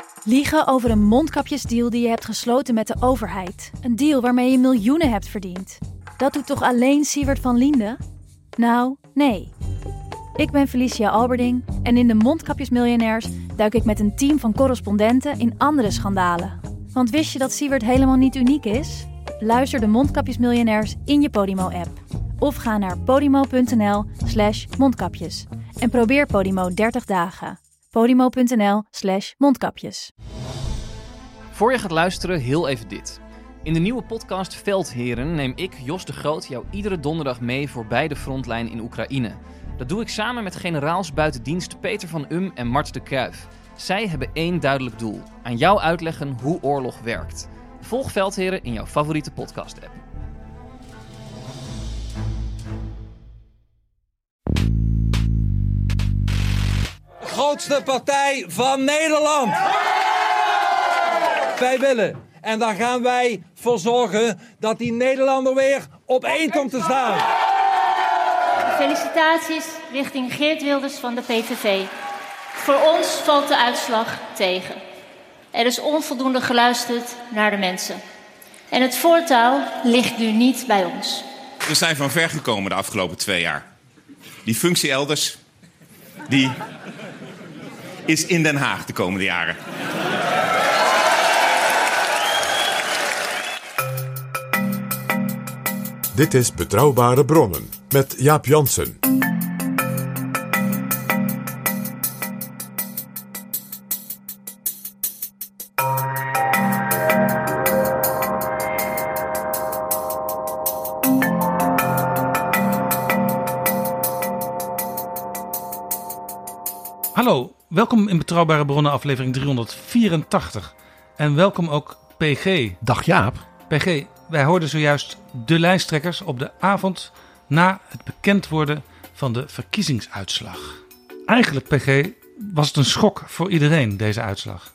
Liegen over een mondkapjesdeal die je hebt gesloten met de overheid. Een deal waarmee je miljoenen hebt verdiend. Dat doet toch alleen Siewert van Liende? Nou, nee. Ik ben Felicia Alberding en in de Mondkapjesmiljonairs duik ik met een team van correspondenten in andere schandalen. Want wist je dat Siewert helemaal niet uniek is? Luister de Mondkapjesmiljonairs in je Podimo-app. Of ga naar podimo.nl/mondkapjes. En probeer Podimo 30 dagen. podimo.nl/mondkapjes. Voor je gaat luisteren, heel even dit. In de nieuwe podcast Veldheren neem ik, Jos de Groot, jou iedere donderdag mee voorbij de frontlijn in Oekraïne. Dat doe ik samen met generaals buiten dienst Peter van Um en Mart de Kruijf. Zij hebben één duidelijk doel: aan jou uitleggen hoe oorlog werkt. Volg Veldheren in jouw favoriete podcast-app. Grootste partij van Nederland. Wij willen. En daar gaan wij voor zorgen dat die Nederlander weer op één komt te staan. Felicitaties richting Geert Wilders van de PVV. Voor ons valt de uitslag tegen. Er is onvoldoende geluisterd naar de mensen. En het voortouw ligt nu niet bij ons. We zijn van ver gekomen de afgelopen 2 jaar. Die functie elders, die is in Den Haag de komende jaren. Dit is Betrouwbare Bronnen met Jaap Jansen. Hallo, welkom in Betrouwbare Bronnen aflevering 384. En welkom ook PG. Dag Jaap. PG, wij hoorden zojuist de lijsttrekkers op de avond na het bekend worden van de verkiezingsuitslag. Eigenlijk, PG, was het een schok voor iedereen, deze uitslag.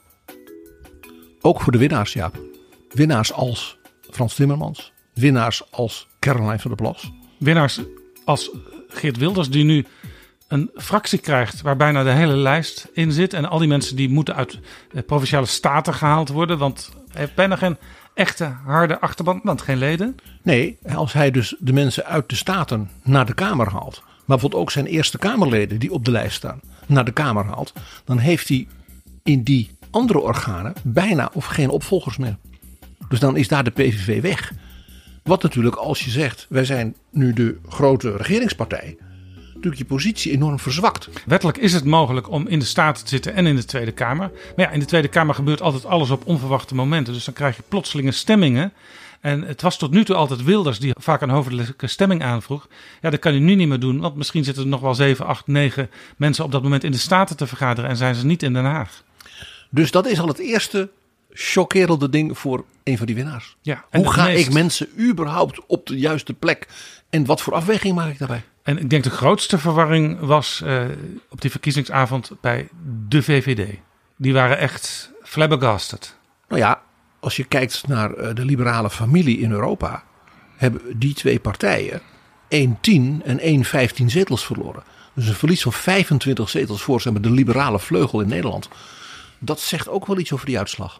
Ook voor de winnaars, Jaap. Winnaars als Frans Timmermans. Winnaars als Caroline van der Plas. Winnaars als Geert Wilders, die nu een fractie krijgt waar bijna de hele lijst in zit. En al die mensen die moeten uit provinciale staten gehaald worden. Want hij heeft bijna geen echte harde achterban, want geen leden. Nee, als hij dus de mensen uit de staten naar de Kamer haalt. Maar bijvoorbeeld ook zijn Eerste Kamerleden die op de lijst staan naar de Kamer haalt. Dan heeft hij in die andere organen bijna of geen opvolgers meer. Dus dan is daar de PVV weg. Wat natuurlijk als je zegt wij zijn nu de grote regeringspartij. Natuurlijk je positie enorm verzwakt. Wettelijk is het mogelijk om in de Staten te zitten en in de Tweede Kamer. Maar ja, in de Tweede Kamer gebeurt altijd alles op onverwachte momenten. Dus dan krijg je plotselinge stemmingen. En het was tot nu toe altijd Wilders die vaak een hoofdelijke stemming aanvroeg. Ja, dat kan hij nu niet meer doen. Want misschien zitten er nog wel 7, 8, 9 mensen op dat moment in de Staten te vergaderen. En zijn ze niet in Den Haag. Dus dat is al het eerste chockerende ding voor een van die winnaars. Ja, hoe ga ik mensen überhaupt op de juiste plek? En wat voor afweging maak ik daarbij? En ik denk de grootste verwarring was op die verkiezingsavond bij de VVD. Die waren echt flabbergasted. Nou ja, als je kijkt naar de liberale familie in Europa, hebben die 2 partijen 1 10 en 1 15 zetels verloren. Dus een verlies van 25 zetels voor zeg maar, de liberale vleugel in Nederland. Dat zegt ook wel iets over die uitslag.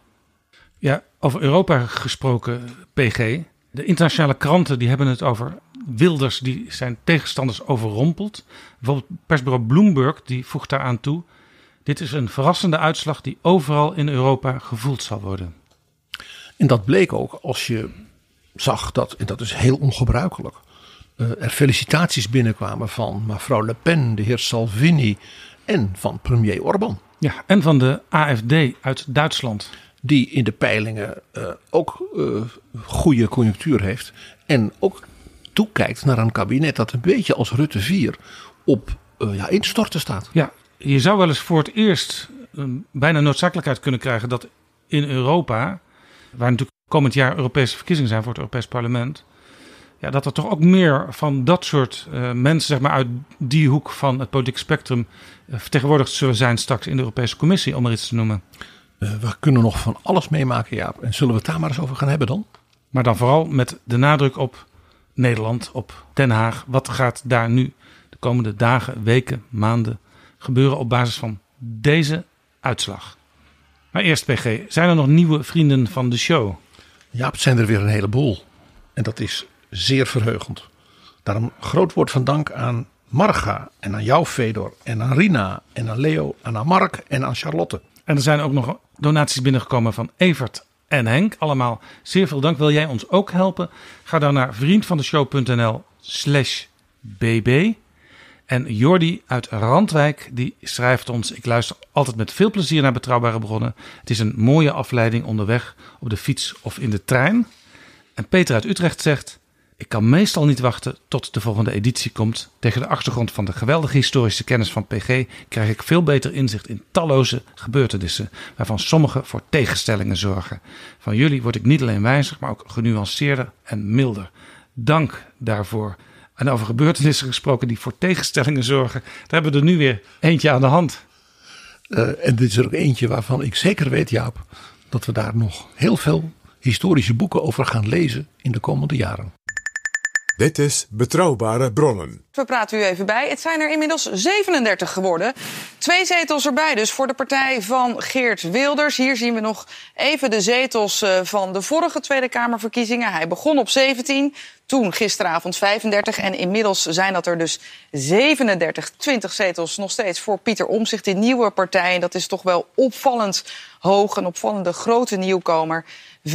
Ja, over Europa gesproken, PG. De internationale kranten die hebben het over Wilders die zijn tegenstanders overrompelt. Bijvoorbeeld persbureau Bloomberg die voegt daaraan toe: dit is een verrassende uitslag die overal in Europa gevoeld zal worden. En dat bleek ook als je zag dat, en dat is heel ongebruikelijk, er felicitaties binnenkwamen van mevrouw Le Pen, de heer Salvini en van premier Orbán. Ja, en van de AfD uit Duitsland. Die in de peilingen ook goede conjunctuur heeft. En ook toekijkt naar een kabinet dat een beetje als Rutte 4 op instorten staat. Ja, je zou wel eens voor het eerst bijna noodzakelijkheid kunnen krijgen dat in Europa, waar natuurlijk komend jaar Europese verkiezingen zijn voor het Europees Parlement, ja, dat er toch ook meer van dat soort mensen zeg maar, uit die hoek van het politieke spectrum vertegenwoordigd zullen zijn straks in de Europese Commissie, om er iets te noemen. We kunnen nog van alles meemaken, Jaap. En zullen we het daar maar eens over gaan hebben dan? Maar dan vooral met de nadruk op Nederland, op Den Haag. Wat gaat daar nu de komende dagen, weken, maanden gebeuren op basis van deze uitslag? Maar eerst PG, zijn er nog nieuwe vrienden van de show? Ja, het zijn er weer een heleboel. En dat is zeer verheugend. Daarom groot woord van dank aan Marga en aan jou, Fedor, en aan Rina en aan Leo en aan Mark en aan Charlotte. En er zijn ook nog donaties binnengekomen van Evert en Henk. Allemaal zeer veel dank. Wil jij ons ook helpen? Ga dan naar vriendvandeshow.nl/bb. En Jordi uit Randwijk die schrijft ons: ik luister altijd met veel plezier naar Betrouwbare Bronnen. Het is een mooie afleiding onderweg, op de fiets of in de trein. En Peter uit Utrecht zegt: ik kan meestal niet wachten tot de volgende editie komt. Tegen de achtergrond van de geweldige historische kennis van PG krijg ik veel beter inzicht in talloze gebeurtenissen, waarvan sommige voor tegenstellingen zorgen. Van jullie word ik niet alleen wijzer, maar ook genuanceerder en milder. Dank daarvoor. En over gebeurtenissen gesproken die voor tegenstellingen zorgen, daar hebben we er nu weer eentje aan de hand. En dit is er ook eentje waarvan ik zeker weet, Jaap, dat we daar nog heel veel historische boeken over gaan lezen in de komende jaren. Dit is Betrouwbare Bronnen. We praten u even bij. Het zijn er inmiddels 37 geworden. 2 zetels erbij dus voor de partij van Geert Wilders. Hier zien we nog even de zetels van de vorige Tweede Kamerverkiezingen. Hij begon op 17, toen gisteravond 35 en inmiddels zijn dat er dus 37, 20 zetels nog steeds voor Pieter Omtzigt, die nieuwe partij. En dat is toch wel opvallend hoog, een opvallende grote nieuwkomer.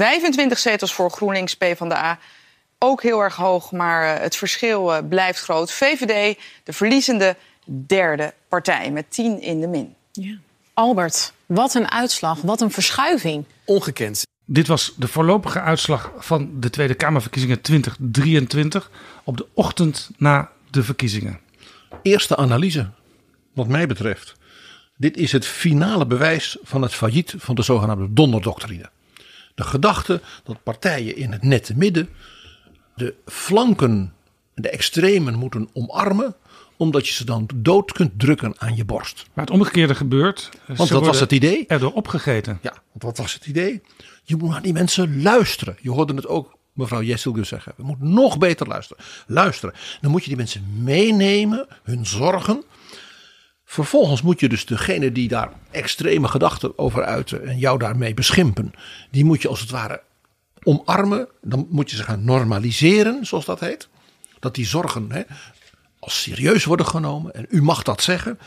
25 zetels voor GroenLinks PvdA. Ook heel erg hoog, maar het verschil blijft groot. VVD, de verliezende derde partij met 10 in de min. Ja. Albert, wat een uitslag, wat een verschuiving. Ongekend. Dit was de voorlopige uitslag van de Tweede Kamerverkiezingen 2023 op de ochtend na de verkiezingen. Eerste analyse, wat mij betreft. Dit is het finale bewijs van het failliet van de zogenaamde donderdoctrine. De gedachte dat partijen in het nette midden de flanken, de extremen moeten omarmen, omdat je ze dan dood kunt drukken aan je borst. Maar het omgekeerde gebeurt. Want dat was het idee. Erdoor opgegeten. Ja, want wat was het idee? Je moet naar die mensen luisteren. Je hoorde het ook mevrouw Jesselgus zeggen. We moeten nog beter luisteren. Dan moet je die mensen meenemen, hun zorgen. Vervolgens moet je dus degene die daar extreme gedachten over uiten en jou daarmee beschimpen, die moet je als het ware omarmen. Dan moet je ze gaan normaliseren, zoals dat heet. Dat die zorgen als serieus worden genomen. En u mag dat zeggen.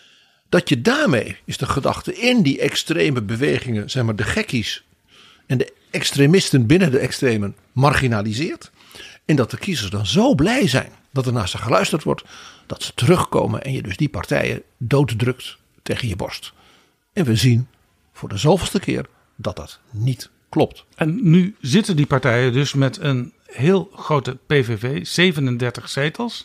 Dat je daarmee, is de gedachte, in die extreme bewegingen, zeg maar de gekkies en de extremisten binnen de extremen marginaliseert. En dat de kiezers dan zo blij zijn dat er naar ze geluisterd wordt, dat ze terugkomen en je dus die partijen dooddrukt tegen je borst. En we zien voor de zoveelste keer dat dat niet klopt. En nu zitten die partijen dus met een heel grote PVV, 37 zetels.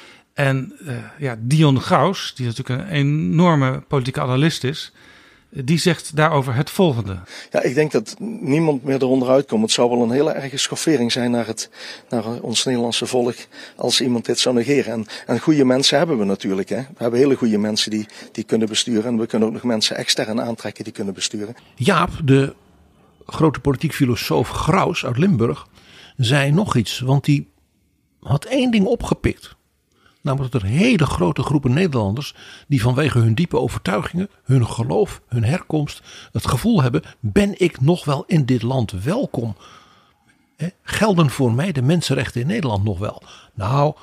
En Dion Graus, die natuurlijk een enorme politieke analist is, die zegt daarover het volgende. Ja, ik denk dat niemand meer eronder uitkomt. Het zou wel een hele erge schoffering zijn naar ons Nederlandse volk als iemand dit zou negeren. En goede mensen hebben we natuurlijk. Hè. We hebben hele goede mensen die kunnen besturen. En we kunnen ook nog mensen extern aantrekken die kunnen besturen. Jaap, de grote politiek filosoof Graus uit Limburg, zei nog iets. Want die had één ding opgepikt. Namelijk dat er hele grote groepen Nederlanders die vanwege hun diepe overtuigingen, hun geloof, hun herkomst, het gevoel hebben, ben ik nog wel in dit land welkom? Gelden voor mij de mensenrechten in Nederland nog wel? Nou,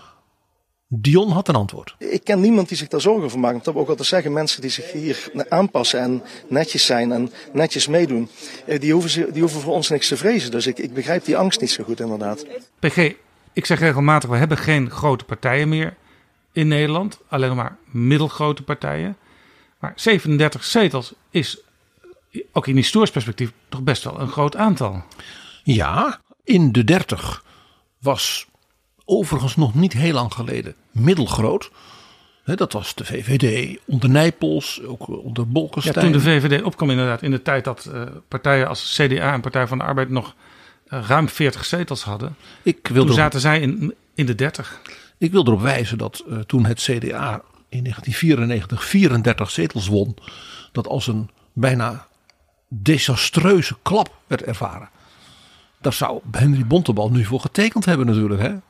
Dion had een antwoord. Ik ken niemand die zich daar zorgen over maakt. Dat we ook altijd zeggen, mensen die zich hier aanpassen en netjes zijn en netjes meedoen, die hoeven voor ons niks te vrezen. Dus ik begrijp die angst niet zo goed inderdaad. PG, ik zeg regelmatig, we hebben geen grote partijen meer in Nederland. Alleen nog maar middelgrote partijen. Maar 37 zetels is ook in historisch perspectief toch best wel een groot aantal. Ja, in de 30 was overigens nog niet heel lang geleden middelgroot. Dat was de VVD onder Nijpels, ook onder Bolkestein. Ja, toen de VVD opkwam inderdaad in de tijd dat partijen als CDA en Partij van de Arbeid nog ruim 40 zetels hadden. Toen zaten zij in de 30. Ik wil erop wijzen dat toen het CDA in 1994 34 zetels won, dat als een bijna desastreuze klap werd ervaren. Daar zou Henry Bontebal nu voor getekend hebben natuurlijk. Hè?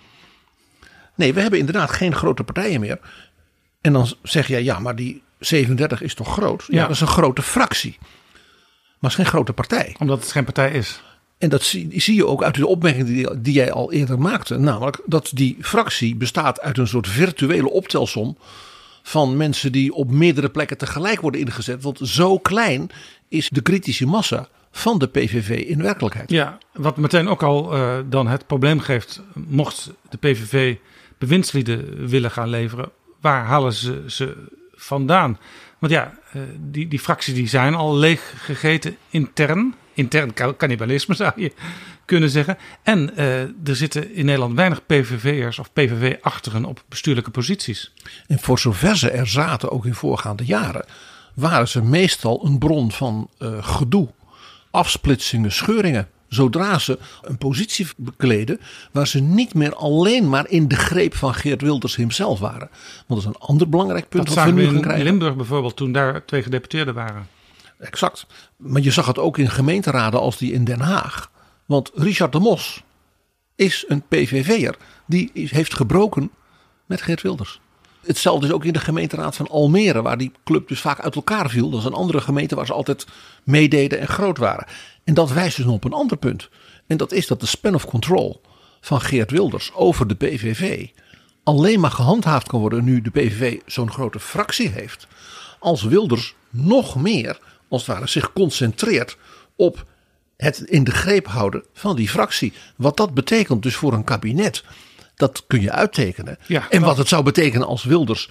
Nee, we hebben inderdaad geen grote partijen meer. En dan zeg jij, ja, maar die 37 is toch groot? Ja, dat is een grote fractie. Maar het is geen grote partij. Omdat het geen partij is. En dat zie je ook uit de opmerking die jij al eerder maakte. Namelijk dat die fractie bestaat uit een soort virtuele optelsom van mensen die op meerdere plekken tegelijk worden ingezet. Want zo klein is de kritische massa van de PVV in werkelijkheid. Ja, wat meteen ook al dan het probleem geeft, mocht de PVV bewindslieden willen gaan leveren, waar halen ze vandaan? Want ja, die fracties die zijn al leeg gegeten intern. Intern cannibalisme zou je kunnen zeggen. En er zitten in Nederland weinig PVV'ers of PVV-achtigen op bestuurlijke posities. En voor zover ze er zaten, ook in voorgaande jaren, waren ze meestal een bron van gedoe, afsplitsingen, scheuringen. Zodra ze een positie bekleden waar ze niet meer alleen maar in de greep van Geert Wilders himself waren. Want dat is een ander belangrijk punt. Dat zagen we in Limburg bijvoorbeeld toen daar 2 gedeputeerden waren. Exact. Maar je zag het ook in gemeenteraden als die in Den Haag. Want Richard de Mos is een PVV'er. Die heeft gebroken met Geert Wilders. Hetzelfde is ook in de gemeenteraad van Almere, waar die club dus vaak uit elkaar viel. Dat is een andere gemeente waar ze altijd meededen en groot waren. En dat wijst dus nog op een ander punt. En dat is dat de span of control van Geert Wilders over de PVV alleen maar gehandhaafd kan worden nu de PVV zo'n grote fractie heeft. Als Wilders nog meer, als het ware, zich concentreert op het in de greep houden van die fractie. Wat dat betekent dus voor een kabinet, dat kun je uittekenen. Ja, en wat het zou betekenen als Wilders,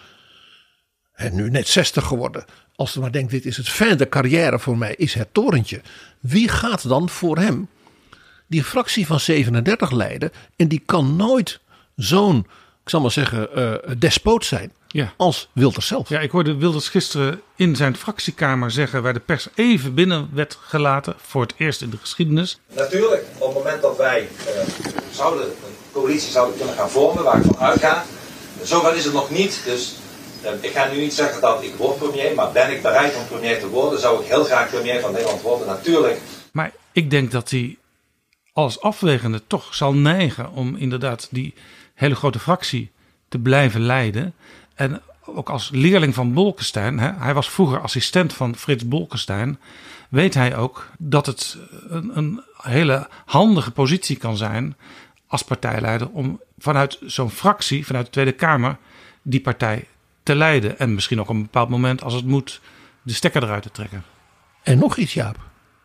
en nu net 60 geworden, als hij maar denkt, dit is het fin de carrière voor mij, is het torentje. Wie gaat dan voor hem die fractie van 37 leiden? En die kan nooit zo'n, ik zal maar zeggen, despoot zijn als Wilders zelf. Ja, ik hoorde Wilders gisteren in zijn fractiekamer zeggen, waar de pers even binnen werd gelaten, voor het eerst in de geschiedenis. Natuurlijk, op het moment dat wij een coalitie zouden kunnen gaan vormen, waar ik van uitga, zover is het nog niet. Dus ik ga nu niet zeggen dat ik word premier, maar ben ik bereid om premier te worden, zou ik heel graag premier van Nederland worden, natuurlijk. Maar ik denk dat hij alles afwegende toch zal neigen om inderdaad die hele grote fractie te blijven leiden. En ook als leerling van Bolkestein, hij was vroeger assistent van Frits Bolkestein, weet hij ook dat het een hele handige positie kan zijn als partijleider om vanuit zo'n fractie, vanuit de Tweede Kamer, die partij te leiden. En misschien ook op een bepaald moment, als het moet, de stekker eruit te trekken. En nog iets, Jaap.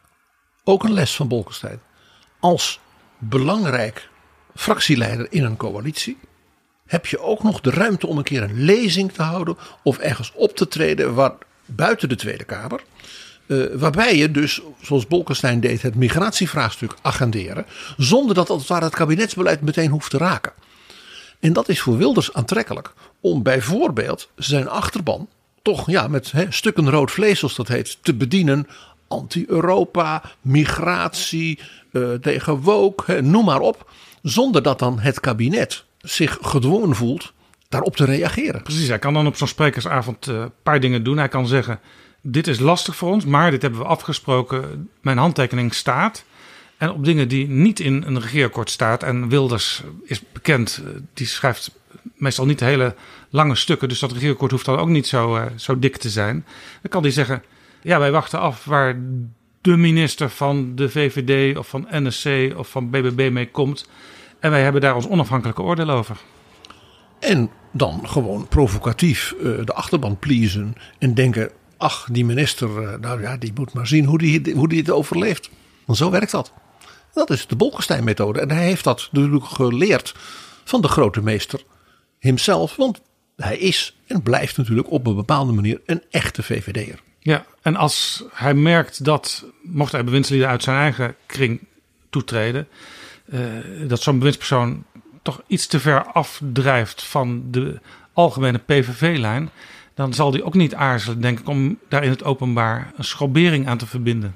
Ook een les van Bolkestein. Als belangrijk fractieleider in een coalitie heb je ook nog de ruimte om een keer een lezing te houden of ergens op te treden buiten de Tweede Kamer. Waarbij je dus, zoals Bolkestein deed, het migratievraagstuk agenderen, zonder dat als het ware het kabinetsbeleid meteen hoeft te raken. En dat is voor Wilders aantrekkelijk om bijvoorbeeld zijn achterban toch met stukken rood vlees, zoals dat heet, te bedienen. Anti-Europa, migratie, tegen woke, noem maar op. Zonder dat dan het kabinet zich gedwongen voelt daarop te reageren. Precies, hij kan dan op zo'n sprekersavond een paar dingen doen. Hij kan zeggen, dit is lastig voor ons, maar dit hebben we afgesproken. Mijn handtekening staat. En op dingen die niet in een regeerakkoord staat. En Wilders is bekend, die schrijft meestal niet hele lange stukken. Dus dat regeerakkoord hoeft dan ook niet zo dik te zijn. Dan kan hij zeggen, ja, wij wachten af waar de minister van de VVD of van NSC of van BBB mee komt. En wij hebben daar ons onafhankelijke oordeel over. En dan gewoon provocatief de achterban pleasen en denken, ach, die minister, die moet maar zien hoe die het overleeft. Want zo werkt dat. Dat is de Bolkestein-methode. En hij heeft dat natuurlijk geleerd van de grote meester hemzelf. Want hij is en blijft natuurlijk op een bepaalde manier een echte VVD'er. Ja, en als hij merkt dat, mocht hij bewindslieden uit zijn eigen kring toetreden, dat zo'n bewindspersoon toch iets te ver afdrijft van de algemene PVV-lijn, dan zal hij ook niet aarzelen, denk ik, om daar in het openbaar een schrobering aan te verbinden.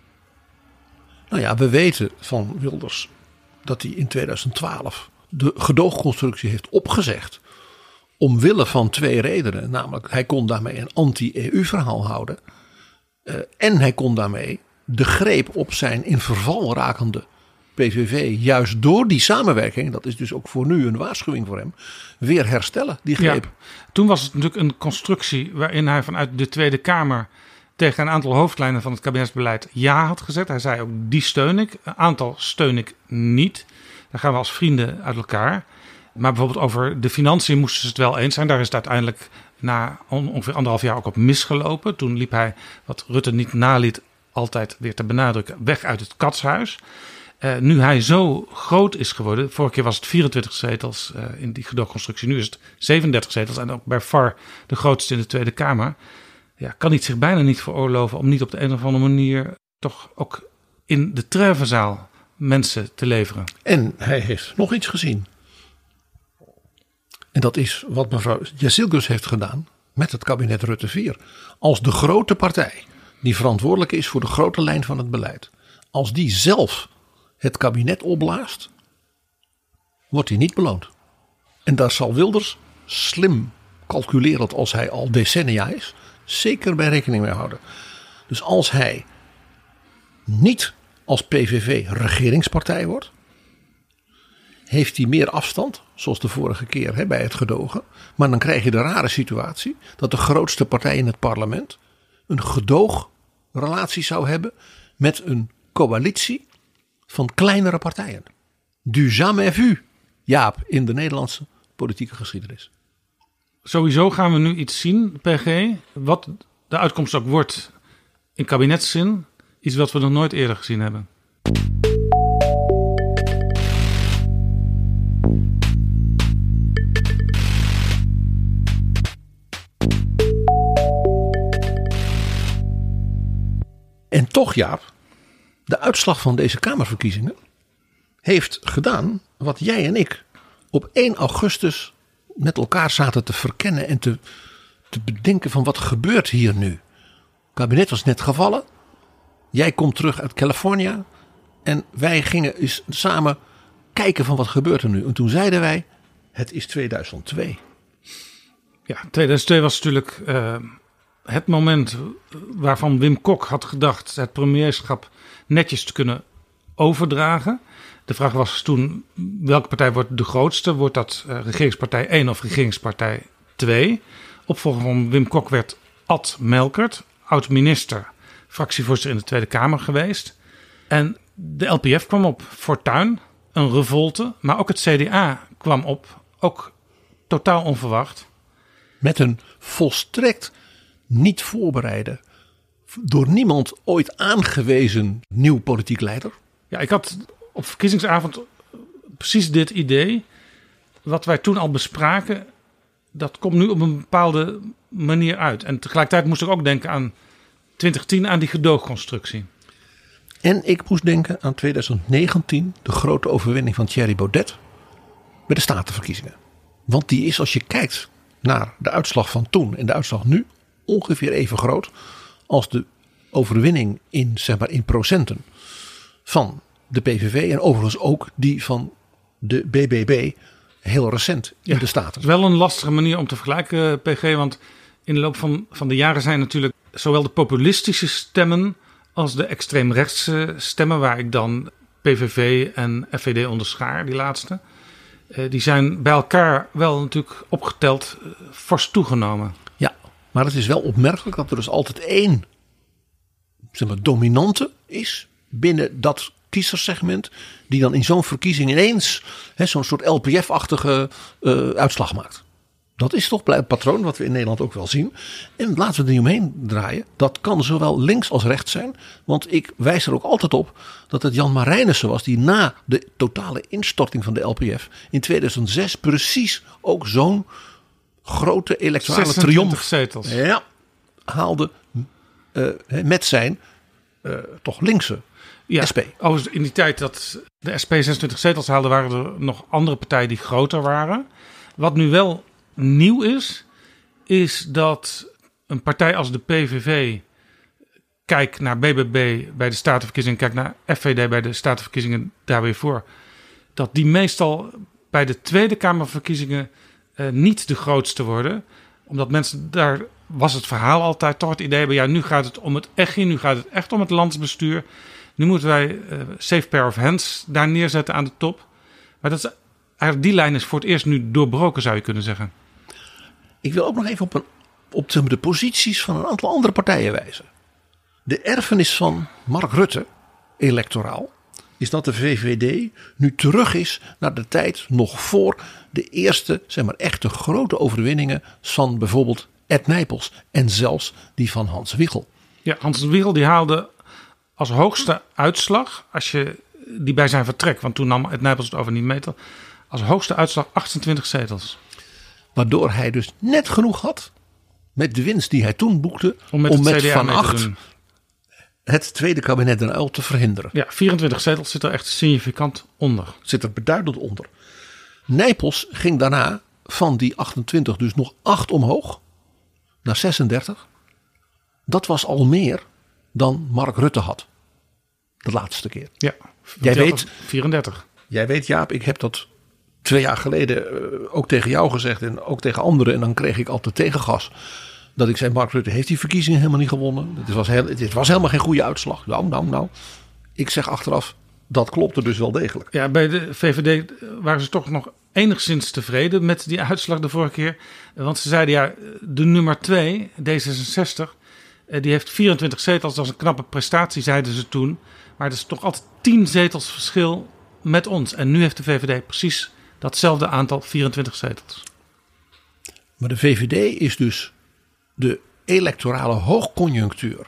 Nou ja, we weten van Wilders dat hij in 2012 de gedoogconstructie heeft opgezegd. Omwille van 2 redenen. Namelijk, hij kon daarmee een anti-EU-verhaal houden. En hij kon daarmee de greep op zijn in verval rakende PVV, juist door die samenwerking, dat is dus ook voor nu een waarschuwing voor hem, weer herstellen, die greep. Ja, toen was het natuurlijk een constructie waarin hij vanuit de Tweede Kamer tegen een aantal hoofdlijnen van het kabinetsbeleid ja had gezegd. Hij zei ook, die steun ik. Een aantal steun ik niet. Daar gaan we als vrienden uit elkaar. Maar bijvoorbeeld over de financiën moesten ze het wel eens zijn. Daar is het uiteindelijk na ongeveer 1,5 jaar ook op misgelopen. Toen liep hij, wat Rutte niet naliet altijd weer te benadrukken, weg uit het katshuis. Nu hij zo groot is geworden, vorige keer was het 24 zetels in die gedoogconstructie, nu is het 37 zetels en ook bij far de grootste in de Tweede Kamer. Ja, kan hij zich bijna niet veroorloven om niet op de een of andere manier toch ook in de Treffenzaal mensen te leveren. En hij heeft nog iets gezien. En dat is wat mevrouw Jazilgus heeft gedaan met het kabinet Rutte 4. Als de grote partij die verantwoordelijk is voor de grote lijn van het beleid, als die zelf het kabinet opblaast, wordt hij niet beloond. En daar zal Wilders, slim calculerend als hij al decennia is, zeker bij rekening mee houden. Dus als hij niet als PVV regeringspartij wordt, heeft hij meer afstand, zoals de vorige keer bij het gedogen. Maar dan krijg je de rare situatie dat de grootste partij in het parlement een gedoogrelatie zou hebben met een coalitie van kleinere partijen. Du jamais vu, Jaap, in de Nederlandse politieke geschiedenis. Sowieso gaan we nu iets zien, PG, wat de uitkomst ook wordt in kabinetszin. Iets wat we nog nooit eerder gezien hebben. En toch, Jaap, de uitslag van deze Kamerverkiezingen heeft gedaan wat jij en ik op 1 augustus met elkaar zaten te verkennen en te bedenken van wat gebeurt hier nu. Het kabinet was net gevallen. Jij komt terug uit Californië en wij gingen eens samen kijken van wat gebeurt er nu. En toen zeiden wij, het is 2002. Ja, 2002 was natuurlijk het moment waarvan Wim Kok had gedacht het premierschap netjes te kunnen overdragen. De vraag was toen, welke partij wordt de grootste? Wordt dat regeringspartij 1 of regeringspartij 2? Opvolger van Wim Kok werd Ad Melkert, oud-minister, fractievoorzitter in de Tweede Kamer geweest. En de LPF kwam op, Fortuyn, een revolte. Maar ook het CDA kwam op, ook totaal onverwacht. Met een volstrekt niet voorbereide, door niemand ooit aangewezen nieuw politiek leider. Ja, ik had op verkiezingsavond precies dit idee. Wat wij toen al bespraken, dat komt nu op een bepaalde manier uit. En tegelijkertijd moest ik ook denken aan 2010, aan die gedoogconstructie. En ik moest denken aan 2019, de grote overwinning van Thierry Baudet bij de statenverkiezingen. Want die is, als je kijkt naar de uitslag van toen en de uitslag nu, ongeveer even groot als de overwinning in procenten van de PVV en overigens ook die van de BBB heel recent in de Staten. Het is wel een lastige manier om te vergelijken, PG, want in de loop van de jaren zijn natuurlijk zowel de populistische stemmen als de extreemrechtse stemmen, waar ik dan PVV en FVD onderschaar, die laatste, die zijn bij elkaar wel natuurlijk opgeteld fors toegenomen. Ja, maar het is wel opmerkelijk dat er dus altijd één dominante is binnen dat kiezerssegment die dan in zo'n verkiezing ineens zo'n soort LPF-achtige uitslag maakt. Dat is toch een patroon wat we in Nederland ook wel zien. En laten we er niet omheen draaien. Dat kan zowel links als rechts zijn. Want ik wijs er ook altijd op dat het Jan Marijnissen was die na de totale instorting van de LPF in 2006 precies ook zo'n grote electorale triomf zetels. Ja, haalde met zijn toch linkse SP. In die tijd dat de SP 26 zetels haalde, waren er nog andere partijen die groter waren. Wat nu wel nieuw is dat een partij als de PVV kijkt naar BBB bij de statenverkiezingen, kijkt naar FVD bij de statenverkiezingen daar weer voor, dat die meestal bij de Tweede Kamerverkiezingen niet de grootste worden. Omdat mensen, daar was het verhaal altijd toch het idee hebben, ja, nu gaat het om het echt, nu gaat het echt om het landsbestuur. Nu moeten wij safe pair of hands daar neerzetten aan de top. Maar dat is, eigenlijk die lijn is voor het eerst nu doorbroken, zou je kunnen zeggen. Ik wil ook nog even op de posities van een aantal andere partijen wijzen. De erfenis van Mark Rutte, electoraal, is dat de VVD nu terug is naar de tijd nog voor de eerste, echte grote overwinningen van bijvoorbeeld Ed Nijpels en zelfs die van Hans Wiegel. Ja, Hans Wiegel die haalde als hoogste uitslag, als je die bij zijn vertrek, want toen nam Ed Nijpels het over niet mee, als hoogste uitslag 28 zetels. Waardoor hij dus net genoeg had met de winst die hij toen boekte om met Van Agt het tweede kabinet Den Uyl te verhinderen. Ja, 24 zetels zit er echt significant onder. Zit er beduidend onder. Nijpels ging daarna van die 28 dus nog 8 omhoog naar 36. Dat was al meer dan Mark Rutte had. De laatste keer. Ja, jij weet 34. Jij weet, Jaap, ik heb dat 2 jaar geleden ook tegen jou gezegd en ook tegen anderen. En dan kreeg ik altijd tegengas. Dat ik zei, Mark Rutte heeft die verkiezingen helemaal niet gewonnen. Het was helemaal geen goede uitslag. Nou. Ik zeg achteraf, dat klopte dus wel degelijk. Ja, bij de VVD waren ze toch nog enigszins tevreden met die uitslag de vorige keer. Want ze zeiden, ja, de nummer 2, D66, die heeft 24 zetels. Dat is een knappe prestatie, zeiden ze toen. Maar er is toch altijd 10 zetels verschil met ons. En nu heeft de VVD precies datzelfde aantal, 24 zetels. Maar de VVD is dus de electorale hoogconjunctuur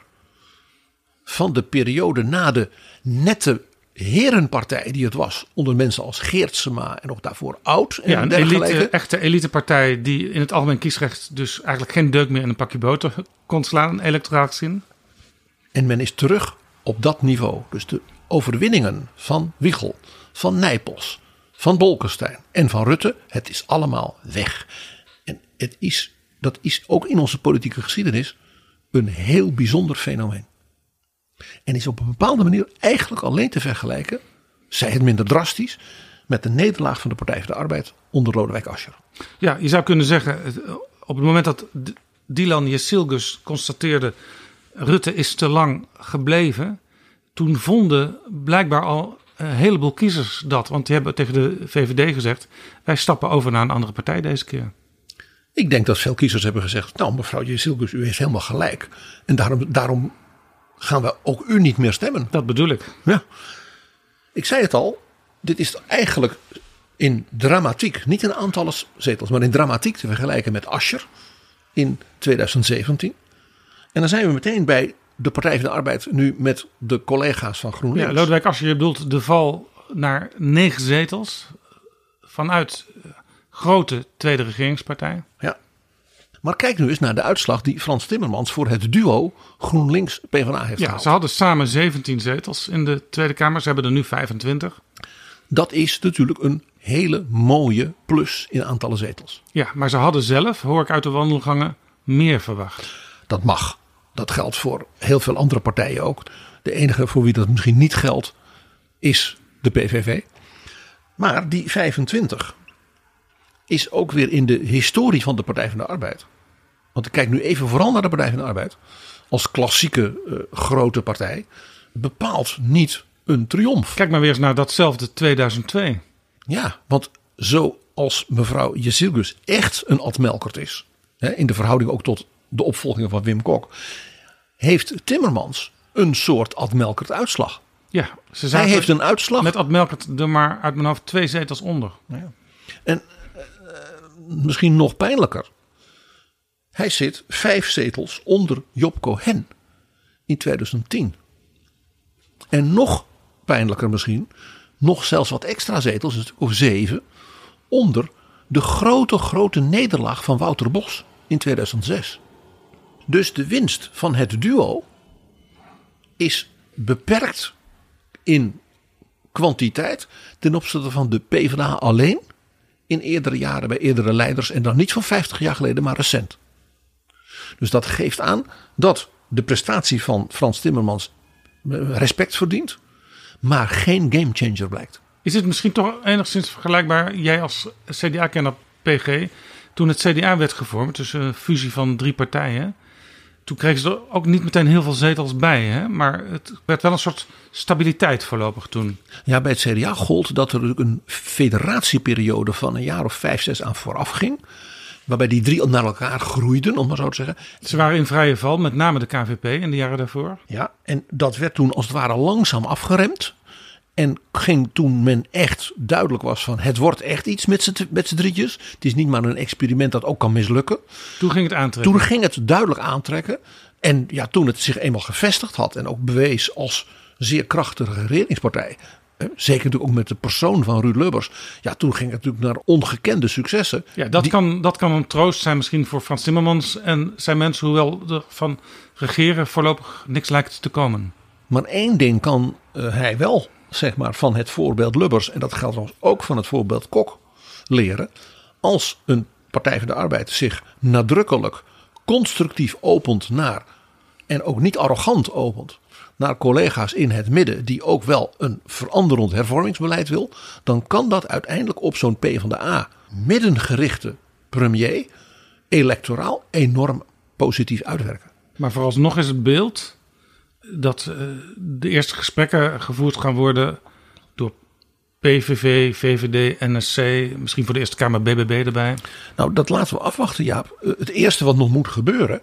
van de periode na de nette herenpartij die het was onder mensen als Geertsema en nog daarvoor Oud en ja, een dergelijke. Echte elitepartij die in het algemeen kiesrecht dus eigenlijk geen deuk meer in een pakje boter kon slaan, electoraal gezien. En men is terug op dat niveau. Dus de overwinningen van Wiegel, van Nijpels, van Bolkestein en van Rutte, het is allemaal weg. En dat is ook in onze politieke geschiedenis een heel bijzonder fenomeen. En is op een bepaalde manier eigenlijk alleen te vergelijken, zij het minder drastisch, met de nederlaag van de Partij van de Arbeid onder Lodewijk Asscher. Ja, je zou kunnen zeggen, op het moment dat Dylan Jezilgus constateerde, Rutte is te lang gebleven, toen vonden blijkbaar al een heleboel kiezers dat. Want die hebben tegen de VVD gezegd, wij stappen over naar een andere partij deze keer. Ik denk dat veel kiezers hebben gezegd, nou mevrouw Jezilgus, u heeft helemaal gelijk. En daarom gaan we ook u niet meer stemmen. Dat bedoel ik. Ja. Ik zei het al, dit is eigenlijk in dramatiek, niet in aantallen zetels, maar in dramatiek te vergelijken met Asscher in 2017. En dan zijn we meteen bij de Partij van de Arbeid nu met de collega's van GroenLinks. Ja, Lodewijk Asscher, je bedoelt de val naar 9 zetels vanuit grote tweede regeringspartij. Ja. Maar kijk nu eens naar de uitslag die Frans Timmermans voor het duo GroenLinks-PvdA heeft gehaald. Ze hadden samen 17 zetels in de Tweede Kamer. Ze hebben er nu 25. Dat is natuurlijk een hele mooie plus in aantallen zetels. Ja, maar ze hadden zelf, hoor ik uit de wandelgangen, meer verwacht. Dat mag. Dat geldt voor heel veel andere partijen ook. De enige voor wie dat misschien niet geldt is de PVV. Maar die 25 is ook weer in de historie van de Partij van de Arbeid. Want ik kijk nu even vooral naar de Partij van de Arbeid. Als klassieke grote partij. Bepaalt niet een triomf. Kijk maar weer eens naar datzelfde 2002. Ja, want zoals mevrouw Jezilgus echt een Ad Melkert is. In de verhouding ook tot de opvolgingen van Wim Kok. Heeft Timmermans een soort Ad Melkert uitslag. Ja, hij heeft een uitslag. Met Ad Melkert er maar uit mijn hoofd 2 zetels onder. Ja. En misschien nog pijnlijker. Hij zit 5 zetels onder Job Cohen in 2010. En nog pijnlijker misschien, nog zelfs wat extra zetels, of 7, onder de grote nederlaag van Wouter Bos in 2006. Dus de winst van het duo is beperkt in kwantiteit ten opzichte van de PvdA alleen in eerdere jaren bij eerdere leiders en dan niet van 50 jaar geleden, maar recent. Dus dat geeft aan dat de prestatie van Frans Timmermans respect verdient, maar geen gamechanger blijkt. Is het misschien toch enigszins vergelijkbaar, jij als CDA-kenner PG, toen het CDA werd gevormd, dus een fusie van 3 partijen, toen kregen ze er ook niet meteen heel veel zetels bij, hè? Maar het werd wel een soort stabiliteit voorlopig toen. Ja, bij het CDA gold dat er een federatieperiode van een jaar of 5, 6 aan vooraf ging. Waarbij die 3 naar elkaar groeiden, om maar zo te zeggen. Ze waren in vrije val, met name de KVP in de jaren daarvoor. Ja, en dat werd toen als het ware langzaam afgeremd. En ging toen men echt duidelijk was van het wordt echt iets met z'n drietjes. Het is niet maar een experiment dat ook kan mislukken. Toen ging het aantrekken. Toen ging het duidelijk aantrekken. En ja, toen het zich eenmaal gevestigd had en ook bewees als zeer krachtige regeringspartij. Zeker natuurlijk ook met de persoon van Ruud Lubbers. Ja, toen ging het natuurlijk naar ongekende successen. Ja, dat kan een troost zijn misschien voor Frans Timmermans en zijn mensen. Hoewel er van regeren voorlopig niks lijkt te komen. Maar één ding kan hij wel, zeg maar, van het voorbeeld Lubbers. En dat geldt ook van het voorbeeld Kok leren. Als een Partij van de Arbeid zich nadrukkelijk constructief opent naar. En ook niet arrogant opent. Naar collega's in het midden die ook wel een veranderend hervormingsbeleid wil. Dan kan dat uiteindelijk op zo'n PvdA middengerichte premier electoraal enorm positief uitwerken. Maar vooralsnog is het beeld dat de eerste gesprekken gevoerd gaan worden door PVV, VVD, NSC, misschien voor de Eerste Kamer BBB erbij. Nou, dat laten we afwachten, Jaap. Het eerste wat nog moet gebeuren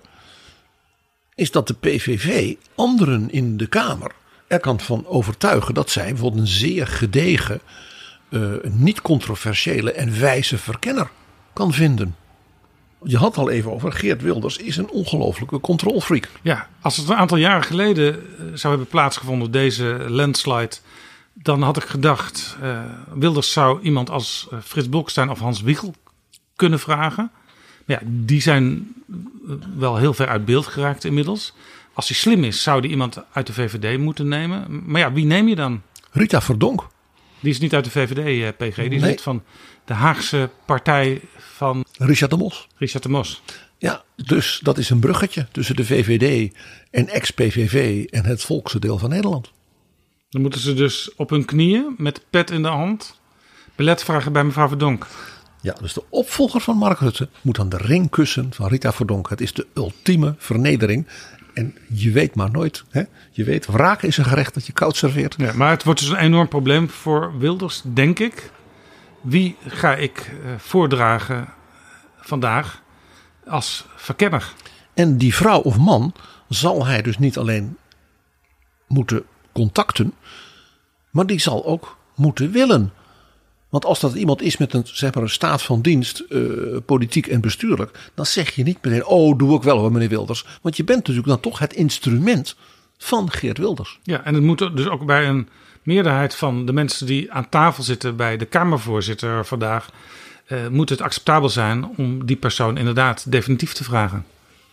is dat de PVV anderen in de Kamer er kan van overtuigen dat zij bijvoorbeeld een zeer gedegen, niet controversiële en wijze verkenner kan vinden. Je had al even over, Geert Wilders is een ongelofelijke controlfreak. Ja, als het een aantal jaren geleden zou hebben plaatsgevonden, deze landslide, dan had ik gedacht, Wilders zou iemand als Frits Bolkestein of Hans Wiegel kunnen vragen. Ja, die zijn wel heel ver uit beeld geraakt inmiddels. Als hij slim is, zou hij iemand uit de VVD moeten nemen. Maar ja, wie neem je dan? Rita Verdonk. Die is niet uit de VVD, PG. Die is niet van de Haagse partij van Richard de Mos. Richard de Mos. Ja, dus dat is een bruggetje tussen de VVD en ex-PVV en het volkse deel van Nederland. Dan moeten ze dus op hun knieën met pet in de hand belet vragen bij mevrouw Verdonk. Ja, dus de opvolger van Mark Rutte moet aan de ring kussen van Rita Verdonk. Het is de ultieme vernedering. En je weet maar nooit. Hè? Je weet, wraak is een gerecht dat je koud serveert. Ja, maar het wordt dus een enorm probleem voor Wilders, denk ik. Wie ga ik voordragen vandaag als verkenner? En die vrouw of man zal hij dus niet alleen moeten contacten, maar die zal ook moeten willen. Want als dat iemand is met een, zeg maar, een staat van dienst, politiek en bestuurlijk, dan zeg je niet meteen, oh, doe ik wel hoor, meneer Wilders. Want je bent natuurlijk dan toch het instrument van Geert Wilders. Ja, en het moet dus ook bij een meerderheid van de mensen die aan tafel zitten bij de Kamervoorzitter vandaag, moet het acceptabel zijn om die persoon inderdaad definitief te vragen.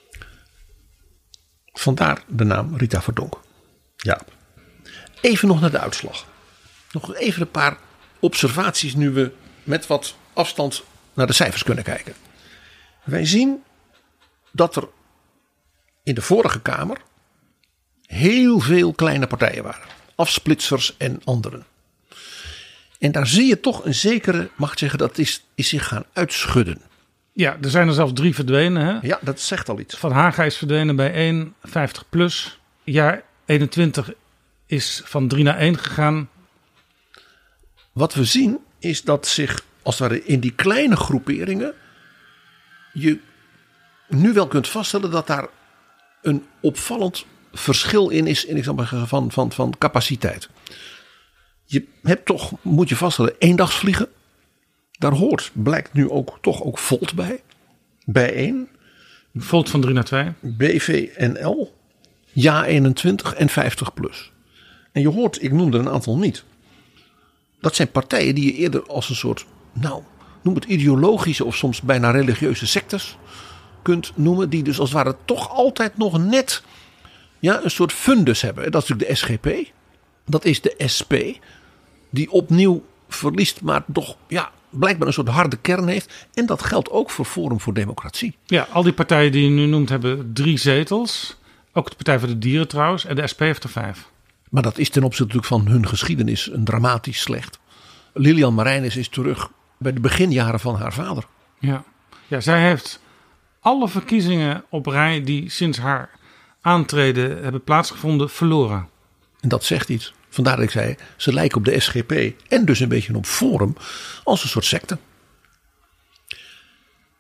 Vandaar de naam Rita Verdonk. Ja. Even nog naar de uitslag. Nog even een paar observaties nu we met wat afstand naar de cijfers kunnen kijken. Wij zien dat er in de vorige Kamer heel veel kleine partijen waren. Afsplitsers en anderen. En daar zie je toch een zekere, mag ik zeggen, dat is zich gaan uitschudden. Ja, er zijn er zelfs 3 verdwenen. Hè? Ja, dat zegt al iets. Van Haga is verdwenen bij 1, 50 plus. Jaar 21 is van 3 naar 1 gegaan. Wat we zien is dat zich, als het ware in die kleine groeperingen, je nu wel kunt vaststellen dat daar een opvallend verschil in is, in, ik zal maar zeggen, van capaciteit. Je hebt toch, moet je vaststellen, eendagsvliegen. Daar hoort, blijkt nu ook toch ook Volt bij. Bij 1. Volt van 3 naar 2. BVNL. Ja 21 en 50 plus. En je hoort, ik noemde een aantal niet. Dat zijn partijen die je eerder als een soort, nou, noem het ideologische of soms bijna religieuze sectes kunt noemen. Die dus als het ware toch altijd nog net, ja, een soort fundus hebben. Dat is natuurlijk de SGP. Dat is de SP. Die opnieuw verliest, maar toch, ja, blijkbaar een soort harde kern heeft. En dat geldt ook voor Forum voor Democratie. Ja, al die partijen die je nu noemt hebben 3 zetels. Ook de Partij voor de Dieren trouwens. En de SP heeft er 5. Maar dat is ten opzichte natuurlijk van hun geschiedenis een dramatisch slecht. Lilian Marijnis is terug bij de beginjaren van haar vader. Ja, ja, zij heeft alle verkiezingen op rij die sinds haar aantreden hebben plaatsgevonden verloren. En dat zegt iets. Vandaar dat ik zei, ze lijken op de SGP en dus een beetje op Forum als een soort secte.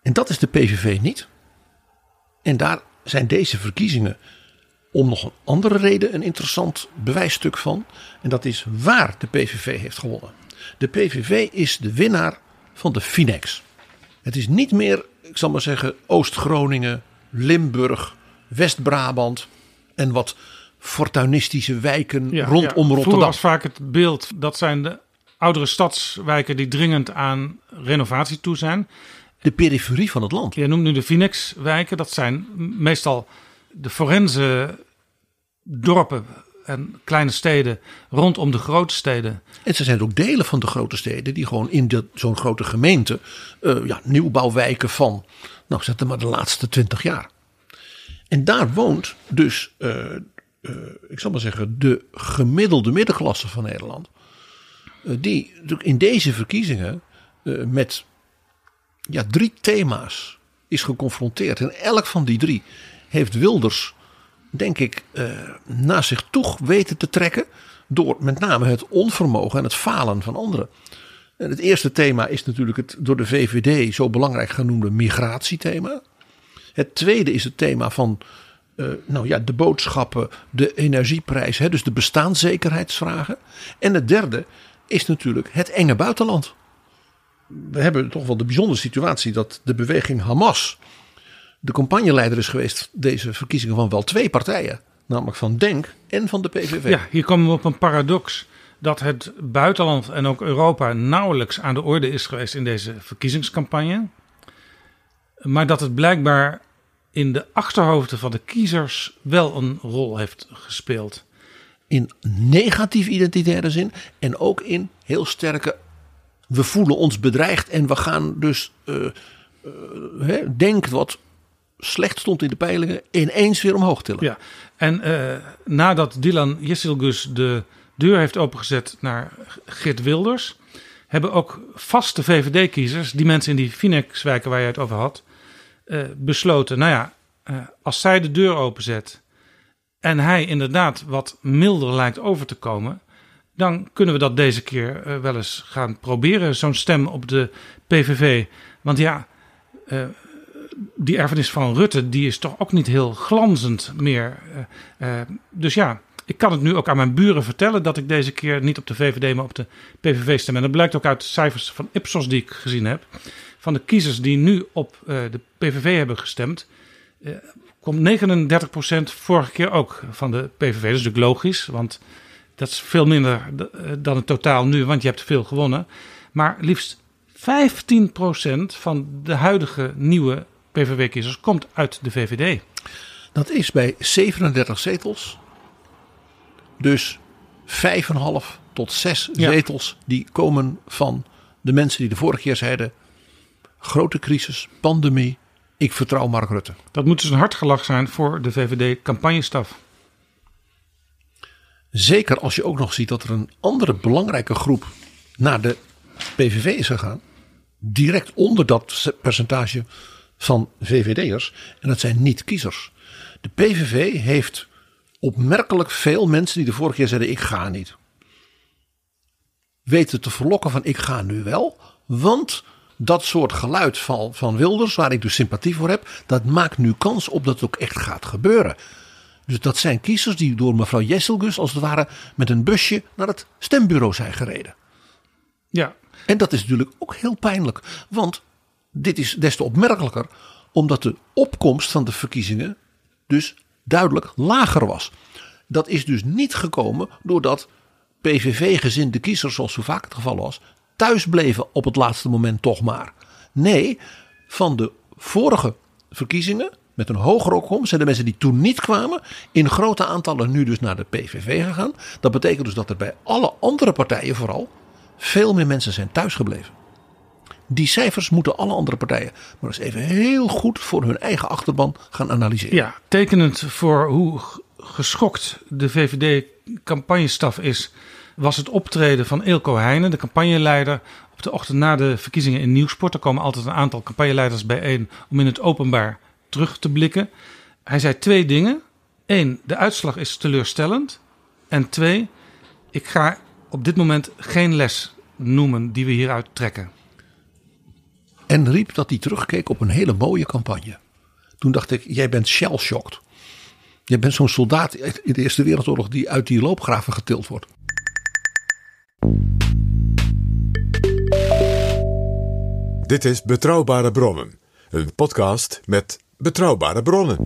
En dat is de PVV niet. En daar zijn deze verkiezingen om nog een andere reden een interessant bewijsstuk van. En dat is waar de PVV heeft gewonnen. De PVV is de winnaar van de Finex. Het is niet meer, ik zal maar zeggen, Oost-Groningen, Limburg, West-Brabant en wat fortuinistische wijken rondom Rotterdam. Vroeger was vaak het beeld, dat zijn de oudere stadswijken die dringend aan renovatie toe zijn. De periferie van het land. Je noemt nu de Finex-wijken. Dat zijn meestal de forense dorpen en kleine steden rondom de grote steden. En ze zijn ook delen van de grote steden die gewoon in zo'n grote gemeente nieuwbouwwijken van, nou zet er maar de laatste 20 jaar. En daar woont dus, ik zal maar zeggen, de gemiddelde middenklasse van Nederland. Die in deze verkiezingen met 3 thema's is geconfronteerd. En elk van die 3 heeft Wilders, denk ik, naar zich toe weten te trekken. Door met name het onvermogen en het falen van anderen. En het eerste thema is natuurlijk het door de VVD zo belangrijk genoemde migratiethema. Het tweede is het thema van de boodschappen, de energieprijs, dus de bestaanszekerheidsvragen. En het derde is natuurlijk het enge buitenland. We hebben toch wel de bijzondere situatie dat de beweging Hamas de campagneleider is geweest deze verkiezingen van wel 2 partijen. Namelijk van DENK en van de PVV. Ja, hier komen we op een paradox. Dat het buitenland en ook Europa nauwelijks aan de orde is geweest in deze verkiezingscampagne. Maar dat het blijkbaar in de achterhoofden van de kiezers wel een rol heeft gespeeld. In negatief identitaire zin en ook in heel sterke, we voelen ons bedreigd en we gaan dus DENK wat slecht stond in de peilingen ineens weer omhoog tillen. Ja, en nadat Dylan Jezielgus de deur heeft opengezet naar Geert Wilders, hebben ook vaste VVD-kiezers, die mensen in die Finex-wijken waar je het over had, besloten, als zij de deur openzet en hij inderdaad wat milder lijkt over te komen, dan kunnen we dat deze keer wel eens gaan proberen, zo'n stem op de PVV. Want die erfenis van Rutte, die is toch ook niet heel glanzend meer. Dus ja, ik kan het nu ook aan mijn buren vertellen dat ik deze keer niet op de VVD, maar op de PVV stem. En dat blijkt ook uit de cijfers van Ipsos die ik gezien heb. Van de kiezers die nu op de PVV hebben gestemd, komt 39% vorige keer ook van de PVV. Dat is natuurlijk logisch, want dat is veel minder dan het totaal nu, want je hebt veel gewonnen. Maar liefst 15% van de huidige nieuwe PVV-kiezers komt uit de VVD. Dat is bij 37 zetels. Dus 5,5 tot 6 zetels die komen van de mensen die de vorige keer zeiden: grote crisis, pandemie, ik vertrouw Mark Rutte. Dat moet dus een hard gelach zijn voor de VVD-campagnestaf. Zeker als je ook nog ziet dat er een andere belangrijke groep naar de PVV is gegaan. Direct onder dat percentage van VVD'ers. En dat zijn niet-kiezers. De PVV heeft opmerkelijk veel mensen die de vorige keer zeiden: ik ga niet, weten te verlokken van ik ga nu wel. Want dat soort geluid van Wilders, waar ik dus sympathie voor heb, dat maakt nu kans op dat het ook echt gaat gebeuren. Dus dat zijn kiezers die door mevrouw Jezielgus als het ware met een busje naar het stembureau zijn gereden. Ja. En dat is natuurlijk ook heel pijnlijk. Want dit is des te opmerkelijker omdat de opkomst van de verkiezingen dus duidelijk lager was. Dat is dus niet gekomen doordat PVV-gezinde kiezers, zoals zo vaak het geval was, thuis bleven op het laatste moment toch maar. Nee, van de vorige verkiezingen met een hogere opkomst zijn de mensen die toen niet kwamen in grote aantallen nu dus naar de PVV gegaan. Dat betekent dus dat er bij alle andere partijen vooral veel meer mensen zijn thuisgebleven. Die cijfers moeten alle andere partijen maar eens even heel goed voor hun eigen achterban gaan analyseren. Ja, tekenend voor hoe geschokt de VVD-campagnestaf is, was het optreden van Eelco Heijnen, de campagneleider, op de ochtend na de verkiezingen in Nieuwsport. Er komen altijd een aantal campagneleiders bijeen om in het openbaar terug te blikken. Hij zei 2 dingen. 1, de uitslag is teleurstellend. En 2, ik ga op dit moment geen les noemen die we hieruit trekken. En riep dat hij terugkeek op een hele mooie campagne. Toen dacht ik, jij bent shell-shocked. Je bent zo'n soldaat in de Eerste Wereldoorlog die uit die loopgraven getild wordt. Dit is Betrouwbare Bronnen. Een podcast met betrouwbare bronnen.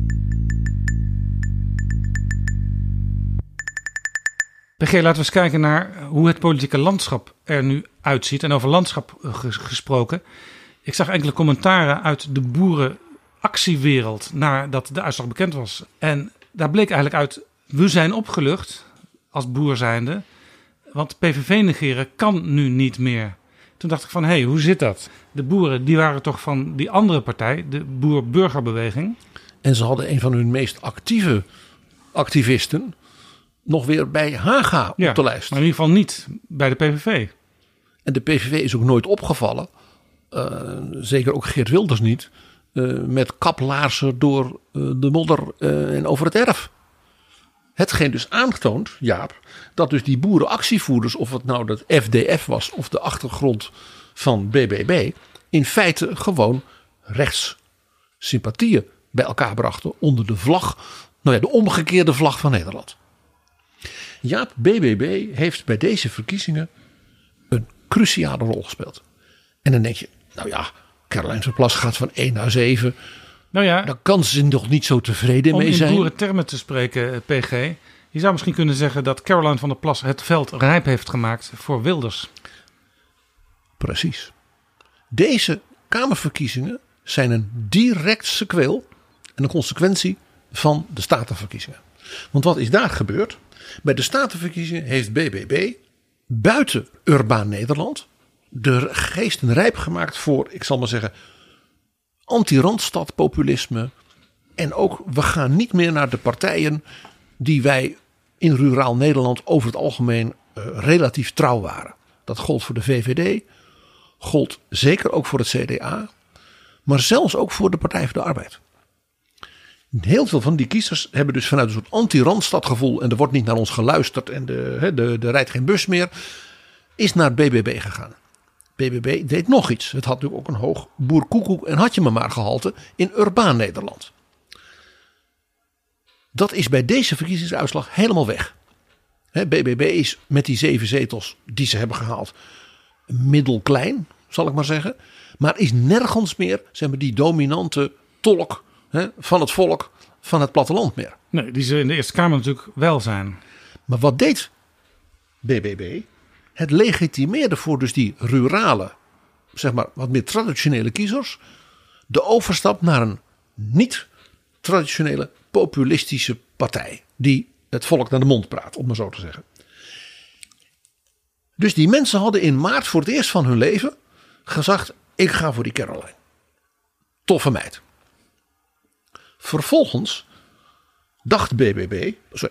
PG, laten we eens kijken naar hoe het politieke landschap er nu uitziet. En over landschap gesproken. Ik zag enkele commentaren uit de boerenactiewereld nadat de uitslag bekend was. En daar bleek eigenlijk uit, we zijn opgelucht als boer zijnde. Want PVV negeren kan nu niet meer. Toen dacht ik van, hé, hoe zit dat? De boeren die waren toch van die andere partij, de Boer-Burgerbeweging. En ze hadden een van hun meest actieve activisten nog weer bij Haga op de lijst. Maar in ieder geval niet bij de PVV. En de PVV is ook nooit opgevallen, zeker ook Geert Wilders niet, met kaplaarzen door de modder en over het erf. Hetgeen dus aantoont, Jaap, dat dus die boerenactievoerders, of het nou dat FDF was of de achtergrond van BBB, in feite gewoon rechtssympathieën bij elkaar brachten onder de vlag, de omgekeerde vlag van Nederland. Jaap, BBB heeft bij deze verkiezingen een cruciale rol gespeeld. En dan denk je, Caroline van Plas gaat van 1 naar 7. Daar kan ze nog niet zo tevreden mee zijn. Om in boerentermen te spreken, PG. Je zou misschien kunnen zeggen dat Caroline van der Plas het veld rijp heeft gemaakt voor Wilders. Precies. Deze Kamerverkiezingen zijn een direct sequel en een consequentie van de Statenverkiezingen. Want wat is daar gebeurd? Bij de Statenverkiezingen heeft BBB buiten urbaan Nederland de geesten rijp gemaakt voor, ik zal maar zeggen, anti-Randstad populisme. En ook, we gaan niet meer naar de partijen die wij in ruraal Nederland over het algemeen relatief trouw waren. Dat gold voor de VVD, gold zeker ook voor het CDA, maar zelfs ook voor de Partij voor de Arbeid. Heel veel van die kiezers hebben dus vanuit een soort anti-Randstad gevoel, en er wordt niet naar ons geluisterd en er rijdt geen bus meer, is naar het BBB gegaan. BBB deed nog iets. Het had natuurlijk ook een hoog boer-koekoek en had je maar gehalte in urbaan Nederland. Dat is bij deze verkiezingsuitslag helemaal weg. BBB is met die 7 zetels die ze hebben gehaald middelklein, zal ik maar zeggen. Maar is nergens meer, zeg maar, die dominante tolk van het volk van het platteland meer. Nee, die ze in de Eerste Kamer natuurlijk wel zijn. Maar wat deed BBB? Het legitimeerde voor dus die rurale, zeg maar wat meer traditionele kiezers de overstap naar een niet-traditionele populistische partij die het volk naar de mond praat, om maar zo te zeggen. Dus die mensen hadden in maart voor het eerst van hun leven gezegd, ik ga voor die Caroline. Toffe meid. Vervolgens dacht BBB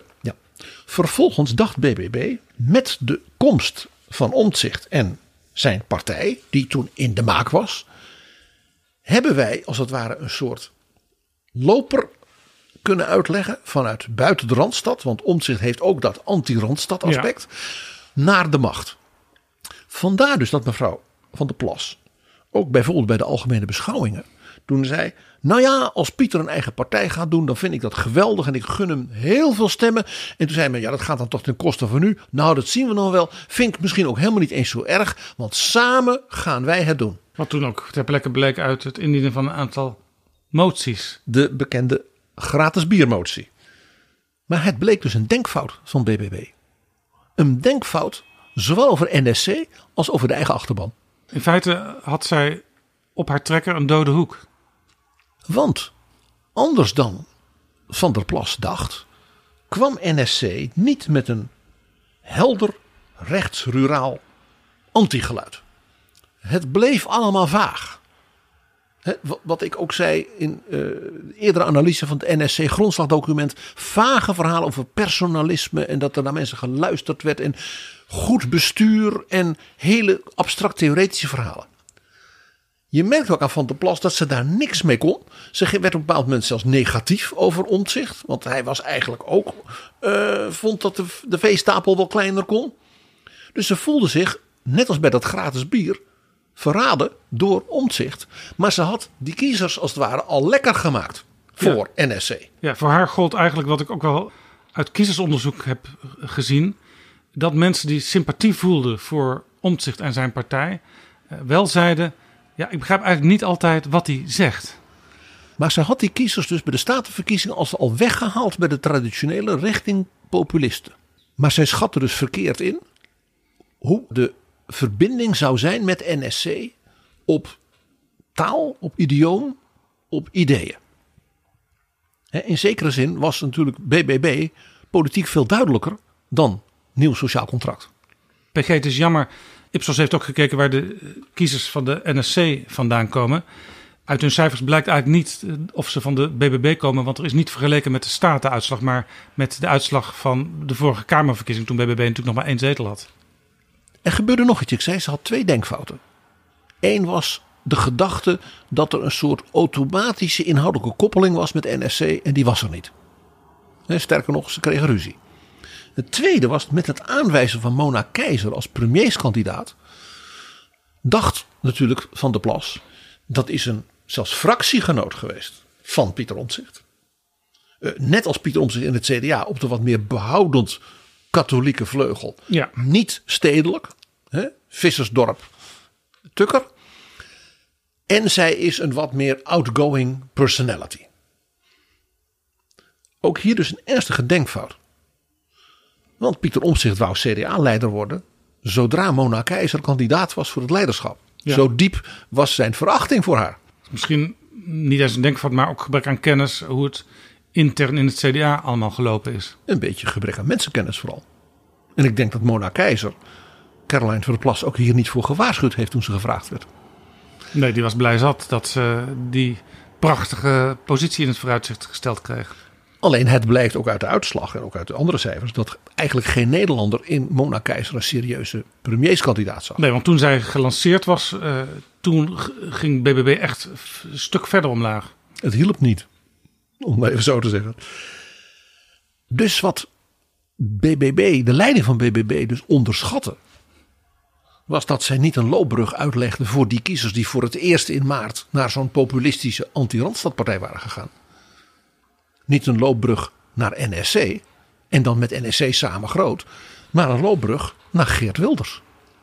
met de komst van Omtzigt en zijn partij, die toen in de maak was, hebben wij als het ware een soort loper kunnen uitleggen vanuit buiten de Randstad, want Omtzigt heeft ook dat anti-Randstad aspect, naar de macht. Vandaar dus dat mevrouw Van der Plas ook bijvoorbeeld bij de algemene beschouwingen toen zei, als Pieter een eigen partij gaat doen, dan vind ik dat geweldig en ik gun hem heel veel stemmen. En toen zei men, dat gaat dan toch ten koste van u. Dat zien we nog wel. Vind ik misschien ook helemaal niet eens zo erg, want samen gaan wij het doen. Wat toen ook ter plekke bleek uit het indienen van een aantal moties. De bekende gratis biermotie. Maar het bleek dus een denkfout van BBB. Een denkfout zowel over NSC als over de eigen achterban. In feite had zij op haar trekker een dode hoek. Want anders dan Van der Plas dacht, kwam NSC niet met een helder rechts-ruraal antigeluid. Het bleef allemaal vaag. Wat ik ook zei in eerdere analyse van het NSC grondslagdocument. Vage verhalen over personalisme en dat er naar mensen geluisterd werd. En goed bestuur en hele abstract theoretische verhalen. Je merkt ook aan Van der Plas dat ze daar niks mee kon. Ze werd op een bepaald moment zelfs negatief over Omtzigt. Want hij was eigenlijk ook, vond dat de veestapel wel kleiner kon. Dus ze voelde zich, net als bij dat gratis bier, verraden door Omtzigt. Maar ze had die kiezers als het ware al lekker gemaakt voor NSC. Ja, voor haar gold eigenlijk wat ik ook wel uit kiezersonderzoek heb gezien. Dat mensen die sympathie voelden voor Omtzigt en zijn partij wel zeiden, ja, ik begrijp eigenlijk niet altijd wat hij zegt. Maar ze had die kiezers dus bij de statenverkiezingen al weggehaald bij de traditionele richting populisten. Maar zij schatte dus verkeerd in hoe de verbinding zou zijn met NSC op taal, op idioom, op ideeën. In zekere zin was natuurlijk BBB politiek veel duidelijker dan Nieuw Sociaal Contract. PG, het is jammer. Ipsos heeft ook gekeken waar de kiezers van de NSC vandaan komen. Uit hun cijfers blijkt eigenlijk niet of ze van de BBB komen, want er is niet vergeleken met de statenuitslag, maar met de uitslag van de vorige Kamerverkiezing, toen BBB natuurlijk nog maar 1 zetel had. Er gebeurde nog iets. Ik zei, ze had 2 denkfouten. Eén was de gedachte dat er een soort automatische inhoudelijke koppeling was met NSC en die was er niet. Sterker nog, ze kregen ruzie. Het tweede was met het aanwijzen van Mona Keizer als premierskandidaat. Dacht natuurlijk Van der Plas, dat is een zelfs fractiegenoot geweest van Pieter Omtzigt. Net als Pieter Omtzigt in het CDA op de wat meer behoudend katholieke vleugel. Ja. Niet stedelijk. Vissersdorp Tukker. En zij is een wat meer outgoing personality. Ook hier dus een ernstige denkfout. Want Pieter Omtzigt wou CDA-leider worden zodra Mona Keizer kandidaat was voor het leiderschap. Ja. Zo diep was zijn verachting voor haar. Misschien niet eens een denkfout, maar ook gebrek aan kennis hoe het intern in het CDA allemaal gelopen is. Een beetje gebrek aan mensenkennis vooral. En ik denk dat Mona Keizer Caroline van der Plas ook hier niet voor gewaarschuwd heeft toen ze gevraagd werd. Nee, die was blij zat dat ze die prachtige positie in het vooruitzicht gesteld kreeg. Alleen het blijkt ook uit de uitslag en ook uit de andere cijfers dat eigenlijk geen Nederlander in Mona Keizer een serieuze premierskandidaat zag. Nee, want toen zij gelanceerd was, toen ging BBB echt een stuk verder omlaag. Het hielp niet, om even zo te zeggen. Dus wat BBB, de leiding van BBB dus onderschatte, was dat zij niet een loopbrug uitlegde voor die kiezers die voor het eerst in maart naar zo'n populistische anti-Randstadpartij waren gegaan. Niet een loopbrug naar NSC en dan met NSC samen groot, maar een loopbrug naar Geert Wilders.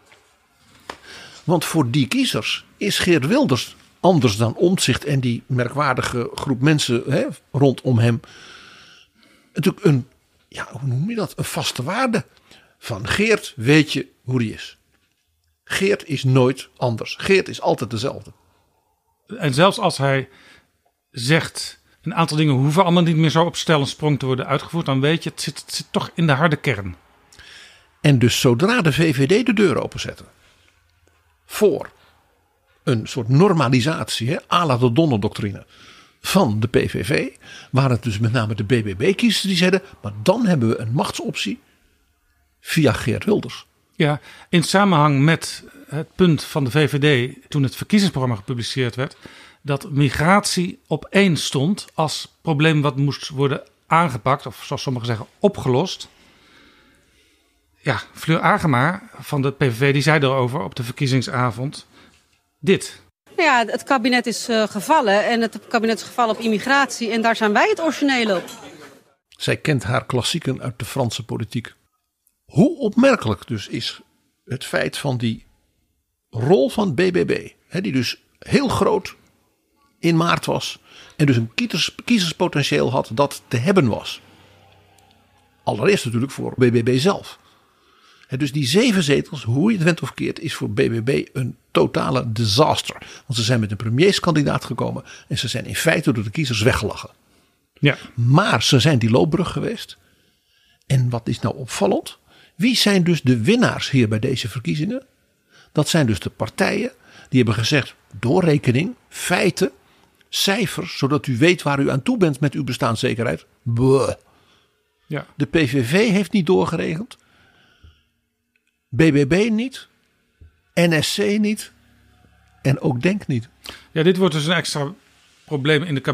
Want voor die kiezers is Geert Wilders anders dan Omtzigt en die merkwaardige groep mensen rondom hem natuurlijk een, hoe noem je dat, een vaste waarde. Van Geert weet je hoe die is. Geert is nooit anders. Geert is altijd dezelfde. En zelfs als hij zegt, een aantal dingen hoeven allemaal niet meer zo op stel en sprong te worden uitgevoerd, dan weet je, het zit toch in de harde kern. En dus zodra de VVD de deur openzette voor een soort normalisatie, à la de Donner-doctrine van de PVV, waren het dus met name de BBB-kiezers die zeiden, maar dan hebben we een machtsoptie via Geert Wilders. Ja, in samenhang met het punt van de VVD toen het verkiezingsprogramma gepubliceerd werd, dat migratie op 1 stond als probleem wat moest worden aangepakt, of zoals sommigen zeggen opgelost. Ja, Fleur Agema van de PVV die zei erover op de verkiezingsavond dit. Ja, het kabinet is gevallen en het kabinet is gevallen op immigratie en daar zijn wij het origineel op. Zij kent haar klassieken uit de Franse politiek. Hoe opmerkelijk dus is het feit van die rol van BBB, die dus heel groot in maart was en dus een kiezerspotentieel had dat te hebben was. Allereerst natuurlijk voor BBB zelf. Dus die 7 zetels, hoe je het went of keert, is voor BBB een totale disaster. Want ze zijn met een premierskandidaat gekomen en ze zijn in feite door de kiezers weggelachen. Ja. Maar ze zijn die loopbrug geweest. En wat is nou opvallend? Wie zijn dus de winnaars hier bij deze verkiezingen? Dat zijn dus de partijen die hebben gezegd, doorrekening, feiten, cijfers, zodat u weet waar u aan toe bent met uw bestaanszekerheid. Bleh. Ja. De PVV heeft niet doorgerekend. BBB niet. NSC niet. En ook DENK niet. Ja, dit wordt dus een extra probleem in de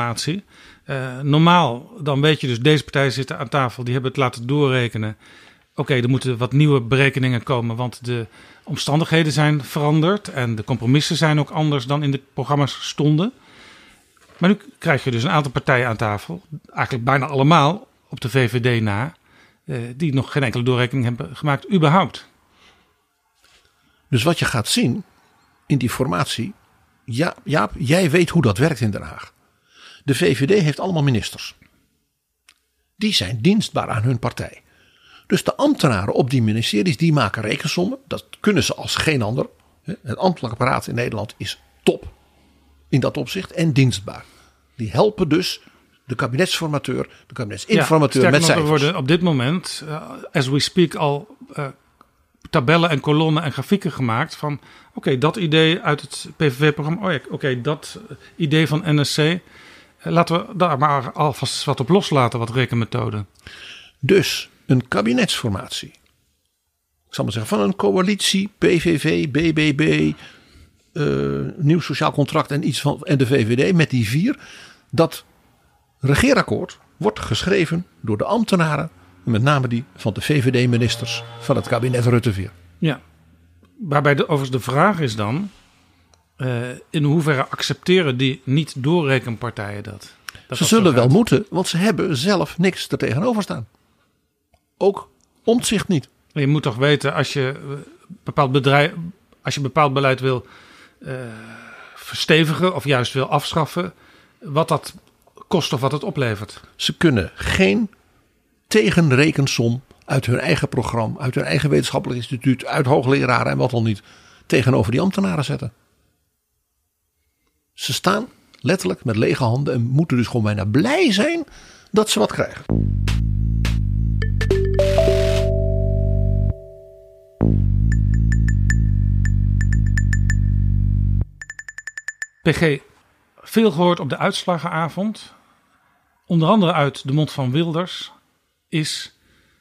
kabinetsformatie. Normaal, dan weet je dus, deze partijen zitten aan tafel, die hebben het laten doorrekenen. Oké, er moeten wat nieuwe berekeningen komen, want de omstandigheden zijn veranderd en de compromissen zijn ook anders dan in de programma's stonden. Maar nu krijg je dus een aantal partijen aan tafel, eigenlijk bijna allemaal op de VVD na, die nog geen enkele doorrekening hebben gemaakt überhaupt. Dus wat je gaat zien in die formatie, Jaap, jij weet hoe dat werkt in Den Haag. De VVD heeft allemaal ministers. Die zijn dienstbaar aan hun partij. Dus de ambtenaren op die ministeries die maken rekensommen. Dat kunnen ze als geen ander. Het ambtelijk apparaat in Nederland is top in dat opzicht en dienstbaar. Die helpen dus de kabinetsformateur, de kabinetsinformateur met cijfers. Er worden op dit moment, as we speak, al tabellen en kolommen en grafieken gemaakt van oké, dat idee uit het PVV-programma, oké, dat idee van NSC. Laten we daar maar alvast wat op loslaten, wat rekenmethoden. Dus een kabinetsformatie. Ik zal maar zeggen, van een coalitie, PVV, BBB, Nieuw Sociaal Contract en de VVD met die 4. Dat regeerakkoord wordt geschreven door de ambtenaren, met name die van de VVD-ministers van het kabinet Rutte 4. Ja, waarbij overigens de vraag is dan, in hoeverre accepteren die niet doorrekenpartijen dat? Ze zullen wel moeten, want ze hebben zelf niks er tegenover staan. Ook Omtzigt niet. Je moet toch weten, als je bepaald beleid wil verstevigen of juist wil afschaffen, wat dat kost of wat het oplevert. Ze kunnen geen tegenrekensom uit hun eigen programma, uit hun eigen wetenschappelijk instituut, uit hoogleraren en wat al niet, tegenover die ambtenaren zetten. Ze staan letterlijk met lege handen en moeten dus gewoon bijna blij zijn dat ze wat krijgen. PG, veel gehoord op de uitslagenavond. Onder andere uit de mond van Wilders is,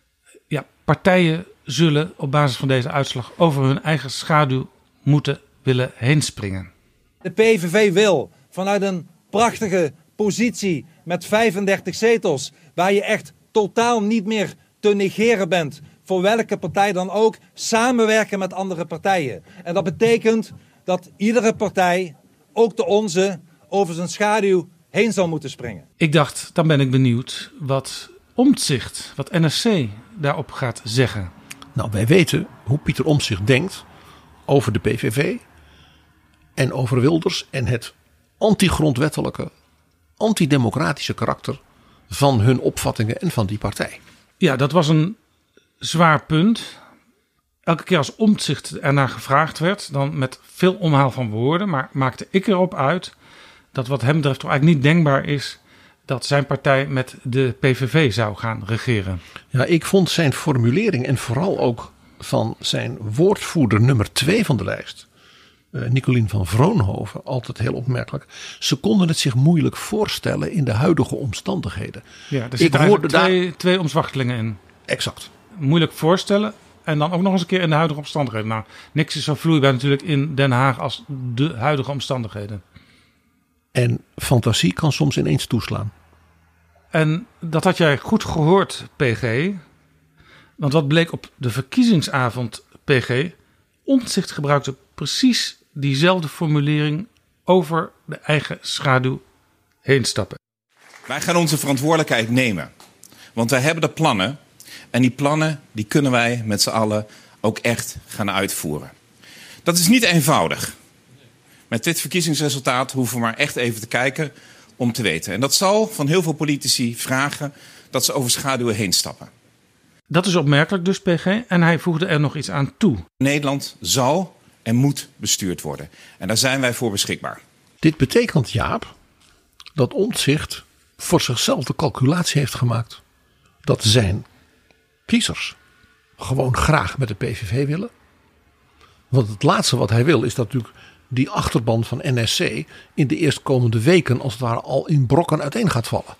partijen zullen op basis van deze uitslag over hun eigen schaduw moeten willen heen springen. De PVV wil vanuit een prachtige positie met 35 zetels, waar je echt totaal niet meer te negeren bent, voor welke partij dan ook, samenwerken met andere partijen. En dat betekent dat iedere partij, ook de onze, over zijn schaduw heen zal moeten springen. Ik dacht, dan ben ik benieuwd wat Omtzigt, wat NSC daarop gaat zeggen. Nou, wij weten hoe Pieter Omtzigt denkt over de PVV en over Wilders en het antigrondwettelijke, antidemocratische karakter van hun opvattingen en van die partij. Ja, dat was een zwaar punt. Elke keer als Omtzigt ernaar gevraagd werd, dan met veel omhaal van woorden, maar maakte ik erop uit dat wat hem betreft toch eigenlijk niet denkbaar is dat zijn partij met de PVV zou gaan regeren. Ja, ik vond zijn formulering en vooral ook van zijn woordvoerder nummer 2 van de lijst, Nicolien van Vroonhoven, altijd heel opmerkelijk. Ze konden het zich moeilijk voorstellen in de huidige omstandigheden. Ja, er zitten twee omzwachtelingen in. Exact. Moeilijk voorstellen en dan ook nog eens een keer in de huidige omstandigheden. Nou, niks is zo vloeibaar natuurlijk in Den Haag als de huidige omstandigheden. En fantasie kan soms ineens toeslaan. En dat had jij goed gehoord, PG. Want wat bleek op de verkiezingsavond, PG? Omtzigt gebruikte precies diezelfde formulering over de eigen schaduw heen stappen. Wij gaan onze verantwoordelijkheid nemen. Want wij hebben de plannen. En die plannen die kunnen wij met z'n allen ook echt gaan uitvoeren. Dat is niet eenvoudig. Met dit verkiezingsresultaat hoeven we maar echt even te kijken om te weten. En dat zal van heel veel politici vragen dat ze over schaduwen heen stappen. Dat is opmerkelijk dus, PG. En hij voegde er nog iets aan toe. Nederland zal en moet bestuurd worden. En daar zijn wij voor beschikbaar. Dit betekent, Jaap, dat Omtzigt voor zichzelf de calculatie heeft gemaakt dat zijn kiezers gewoon graag met de PVV willen. Want het laatste wat hij wil is dat natuurlijk die achterban van NSC in de eerstkomende weken als het ware al in brokken uiteen gaat vallen.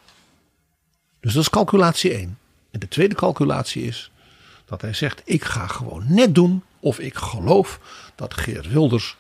Dus dat is calculatie 1. En de tweede calculatie is dat hij zegt, ik ga gewoon net doen of ik geloof dat Geert Wilders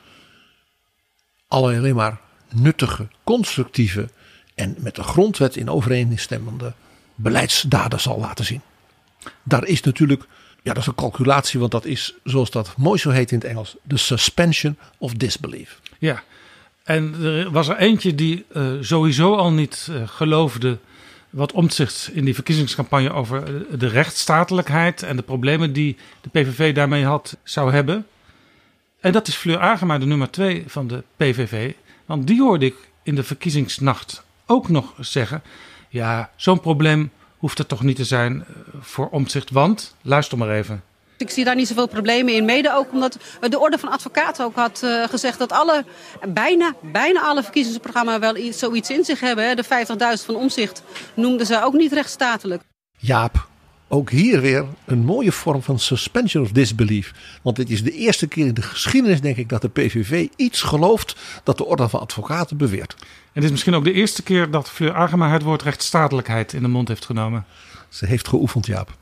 alleen maar nuttige, constructieve en met de grondwet in overeenstemmende beleidsdaden zal laten zien. Daar is natuurlijk Ja, dat is een calculatie, want dat is, zoals dat mooi zo heet in het Engels, de suspension of disbelief. Ja, en er was er eentje die sowieso al niet geloofde wat Omtzigt in die verkiezingscampagne over de rechtsstatelijkheid en de problemen die de PVV daarmee zou hebben. En dat is Fleur Agema, de nummer 2 van de PVV. Want die hoorde ik in de verkiezingsnacht ook nog zeggen, ja, zo'n probleem hoeft het toch niet te zijn voor Omtzigt, want, luister maar even. Ik zie daar niet zoveel problemen in. Mede ook omdat de Orde van Advocaten ook had gezegd dat bijna alle verkiezingsprogramma's wel zoiets in zich hebben. Hè. De 50.000 van Omtzigt noemden ze ook niet rechtsstatelijk. Jaap, ook hier weer een mooie vorm van suspension of disbelief. Want dit is de eerste keer in de geschiedenis, denk ik, dat de PVV iets gelooft dat de Orde van Advocaten beweert. En het is misschien ook de eerste keer dat Fleur Agema het woord rechtsstatelijkheid in de mond heeft genomen. Ze heeft geoefend, Jaap.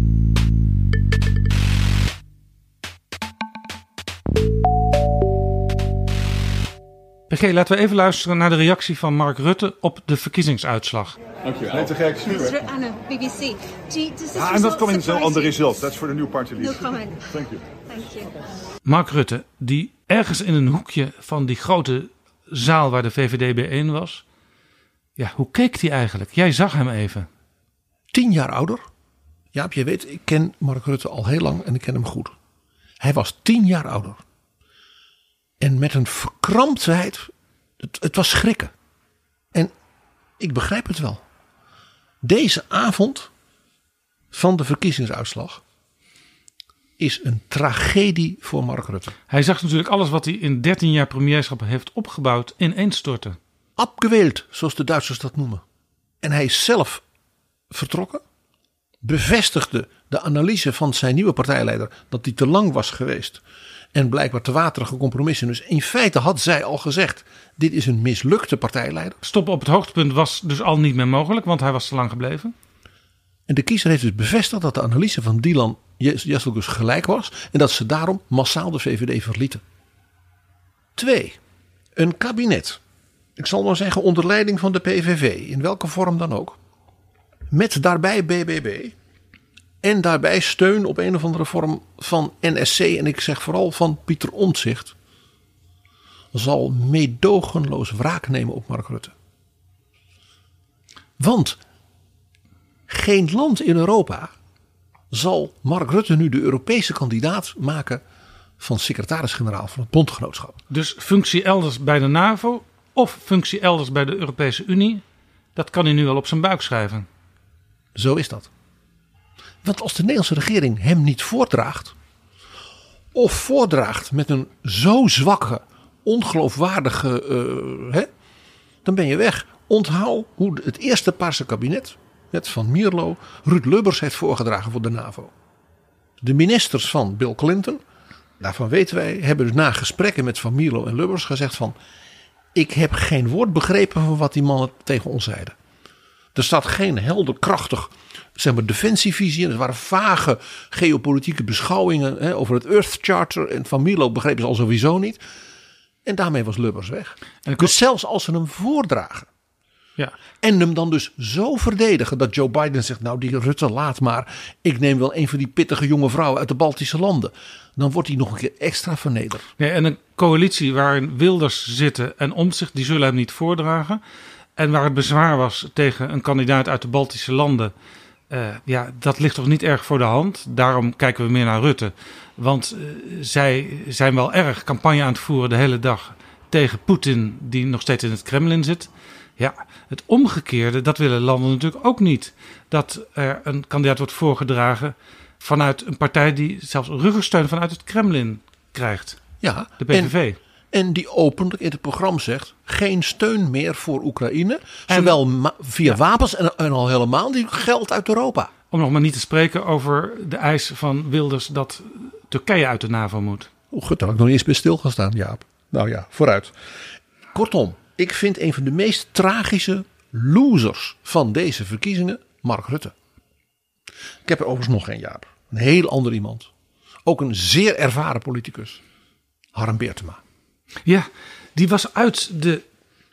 PG, laten we even luisteren naar de reactie van Mark Rutte op de verkiezingsuitslag. Dankjewel. Nee, te gek. Anna, BBC. I'm not commenting on the result. That's for the new party leader. No comment. Thank you. Mark Rutte, die ergens in een hoekje van die grote zaal waar de VVD bijeen was. Ja, hoe keek hij eigenlijk? Jij zag hem even. 10 jaar ouder. Jaap, je weet, ik ken Mark Rutte al heel lang en ik ken hem goed. Hij was 10 jaar ouder. En met een verkramptheid, het was schrikken. En ik begrijp het wel. Deze avond van de verkiezingsuitslag is een tragedie voor Mark Rutte. Hij zag natuurlijk alles wat hij in 13 jaar premierschap heeft opgebouwd ineenstorten. Abgewählt, zoals de Duitsers dat noemen. En hij is zelf vertrokken. Bevestigde de analyse van zijn nieuwe partijleider dat die te lang was geweest. En blijkbaar te waterige compromissen. Dus in feite had zij al gezegd, dit is een mislukte partijleider. Stoppen op het hoogtepunt was dus al niet meer mogelijk, want hij was te lang gebleven. En de kiezer heeft dus bevestigd dat de analyse van Dylan Jezelgus gelijk was. En dat ze daarom massaal de VVD verlieten. 2. Een kabinet. Ik zal maar zeggen onder leiding van de PVV. In welke vorm dan ook. Met daarbij BBB. En daarbij steun op een of andere vorm van NSC. En ik zeg vooral van Pieter Omtzigt. Zal meedogenloos wraak nemen op Mark Rutte. Want geen land in Europa zal Mark Rutte nu de Europese kandidaat maken van secretaris-generaal van het bondgenootschap. Dus functie elders bij de NAVO of functie elders bij de Europese Unie, dat kan hij nu wel op zijn buik schrijven. Zo is dat. Want als de Nederlandse regering hem niet voordraagt, of voordraagt met een zo zwakke, ongeloofwaardige, dan ben je weg. Onthoud hoe het eerste Paarse kabinet met Van Mierlo Ruud Lubbers heeft voorgedragen voor de NAVO. De ministers van Bill Clinton, daarvan weten wij, hebben dus na gesprekken met Van Mierlo en Lubbers gezegd van, ik heb geen woord begrepen van wat die mannen tegen ons zeiden. Er staat geen helder, krachtig, zeg maar, defensievisie in. Er waren vage geopolitieke beschouwingen over het Earth Charter. En Van Mierlo begrepen ze al sowieso niet. En daarmee was Lubbers weg. En dus zelfs als ze hem voordragen. Ja. En hem dan dus zo verdedigen dat Joe Biden zegt, nou die Rutte laat maar. Ik neem wel een van die pittige jonge vrouwen uit de Baltische landen. Dan wordt hij nog een keer extra vernederd. Ja, en een coalitie waarin Wilders zitten en Omtzigt, die zullen hem niet voordragen. En waar het bezwaar was tegen een kandidaat uit de Baltische landen. Dat ligt toch niet erg voor de hand. Daarom kijken we meer naar Rutte. Want zij zijn wel erg campagne aan het voeren de hele dag tegen Poetin, die nog steeds in het Kremlin zit. Ja, het omgekeerde, dat willen landen natuurlijk ook niet. Dat er een kandidaat wordt voorgedragen vanuit een partij die zelfs ruggensteun vanuit het Kremlin krijgt. Ja, de PVV. En die openlijk in het programma zegt, geen steun meer voor Oekraïne. Zowel via wapens en al helemaal die geld uit Europa. Om nog maar niet te spreken over de eis van Wilders dat Turkije uit de NAVO moet. Goed, daar heb ik nog niet eens bij stil gaan staan, Jaap. Nou ja, vooruit. Kortom, ik vind een van de meest tragische losers van deze verkiezingen Mark Rutte. Ik heb er overigens nog geen, Jaap. Een heel ander iemand. Ook een zeer ervaren politicus. Harm Beertema. Ja, die was uit de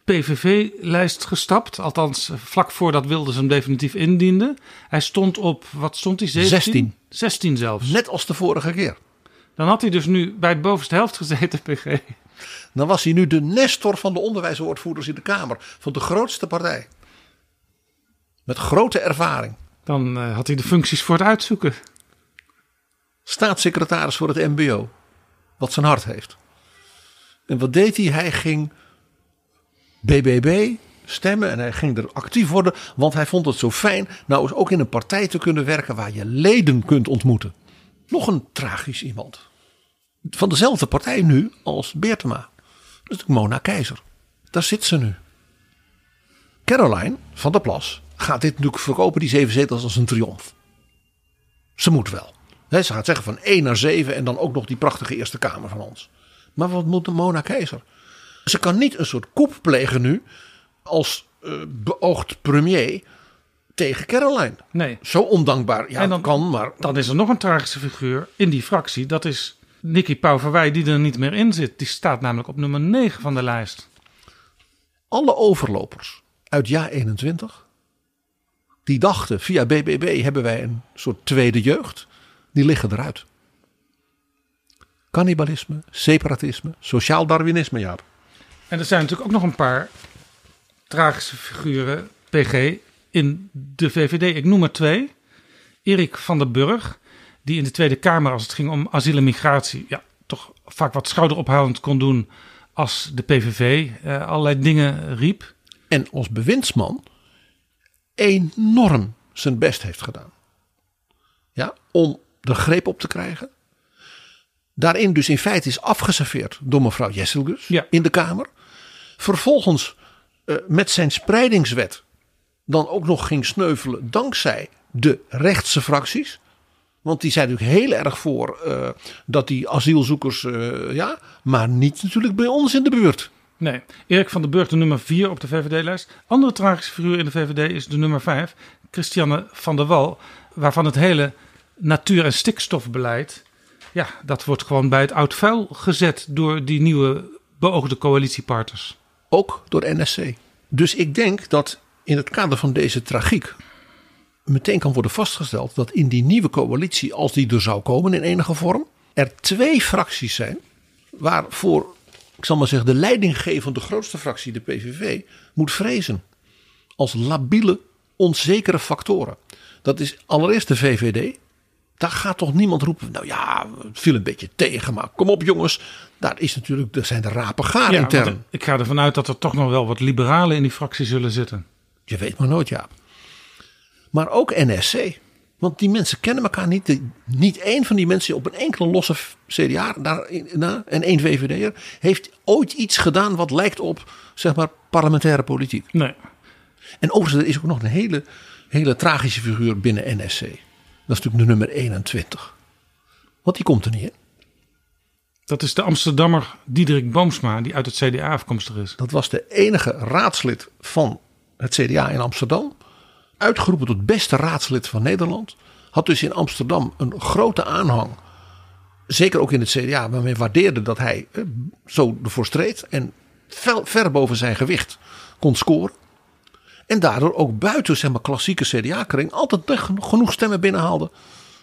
PVV-lijst gestapt. Althans, vlak voordat Wilders hem definitief indiende. Hij stond op, wat stond hij? 17? 16 zelfs. Net als de vorige keer. Dan had hij dus nu bij de bovenste helft gezeten, PG. Dan was hij nu de nestor van de onderwijswoordvoerders in de Kamer. Van de grootste partij. Met grote ervaring. Dan had hij de functies voor het uitzoeken. Staatssecretaris voor het MBO. Wat zijn hart heeft. En wat deed hij? Hij ging BBB stemmen en hij ging er actief worden. Want hij vond het zo fijn nou eens ook in een partij te kunnen werken waar je leden kunt ontmoeten. Nog een tragisch iemand. Van dezelfde partij nu als Beertema. Dat is Mona Keizer. Daar zit ze nu. Caroline van der Plas gaat dit natuurlijk verkopen, die 7 zetels, als een triomf. Ze moet wel. Ze gaat zeggen van 1 naar 7 en dan ook nog die prachtige Eerste Kamer van ons. Maar wat moet de Mona Keizer? Ze kan niet een soort coup plegen nu als beoogd premier tegen Caroline. Nee. Zo ondankbaar. Ja, en dan, kan, maar... Dan is er nog een tragische figuur in die fractie. Dat is Nicky Pauverwij, die er niet meer in zit. Die staat namelijk op nummer 9 van de lijst. Alle overlopers uit jaar 21... die dachten via BBB hebben wij een soort tweede jeugd. Die liggen eruit. Cannibalisme, separatisme, sociaal darwinisme, Jaap. En er zijn natuurlijk ook nog een paar tragische figuren, PG, in de VVD. Ik noem er 2. Erik van der Burg, die in de Tweede Kamer, als het ging om asiel en migratie, ja, toch vaak wat schouderophalend kon doen als de PVV allerlei dingen riep. En als bewindsman enorm zijn best heeft gedaan. Ja, om de greep op te krijgen. Daarin dus in feite is afgeserveerd door mevrouw Jesselgus in de Kamer. Vervolgens met zijn spreidingswet dan ook nog ging sneuvelen dankzij de rechtse fracties. Want die zijn natuurlijk heel erg voor dat die asielzoekers, maar niet natuurlijk bij ons in de buurt. Nee, Erik van der Burg, de nummer 4 op de VVD-lijst. Andere tragische figuur in de VVD is de nummer 5, Christiane van der Wal. Waarvan het hele natuur- en stikstofbeleid, ja, dat wordt gewoon bij het oud vuil gezet door die nieuwe beoogde coalitiepartners. Ook door NSC. Dus ik denk dat in het kader van deze tragiek meteen kan worden vastgesteld dat in die nieuwe coalitie, als die er zou komen in enige vorm, er 2 fracties zijn waarvoor, ik zal maar zeggen, de leidinggevende grootste fractie, de PVV, moet vrezen. Als labiele, onzekere factoren. Dat is allereerst de VVD. Daar gaat toch niemand roepen, nou ja, het viel een beetje tegen, maar kom op jongens. Daar zijn de rapen gaar intern. Ik ga ervan uit dat er toch nog wel wat liberalen in die fractie zullen zitten. Je weet maar nooit, Jaap. Maar ook NSC. Want die mensen kennen elkaar niet. Niet één van die mensen op een enkele losse CDA en 1 VVD'er heeft ooit iets gedaan wat lijkt op, zeg maar, parlementaire politiek. Nee. En overigens, er is ook nog een hele tragische figuur binnen NSC. Dat is natuurlijk de nummer 21. Want die komt er niet in. Dat is de Amsterdammer Diederik Boomsma, die uit het CDA afkomstig is. Dat was de enige raadslid van het CDA in Amsterdam. Uitgeroepen tot beste raadslid van Nederland. Had dus in Amsterdam een grote aanhang. Zeker ook in het CDA. Maar men waardeerde dat hij zo ervoor streed. En ver boven zijn gewicht kon scoren. En daardoor ook buiten, zeg maar, klassieke CDA-kring altijd genoeg stemmen binnenhaalde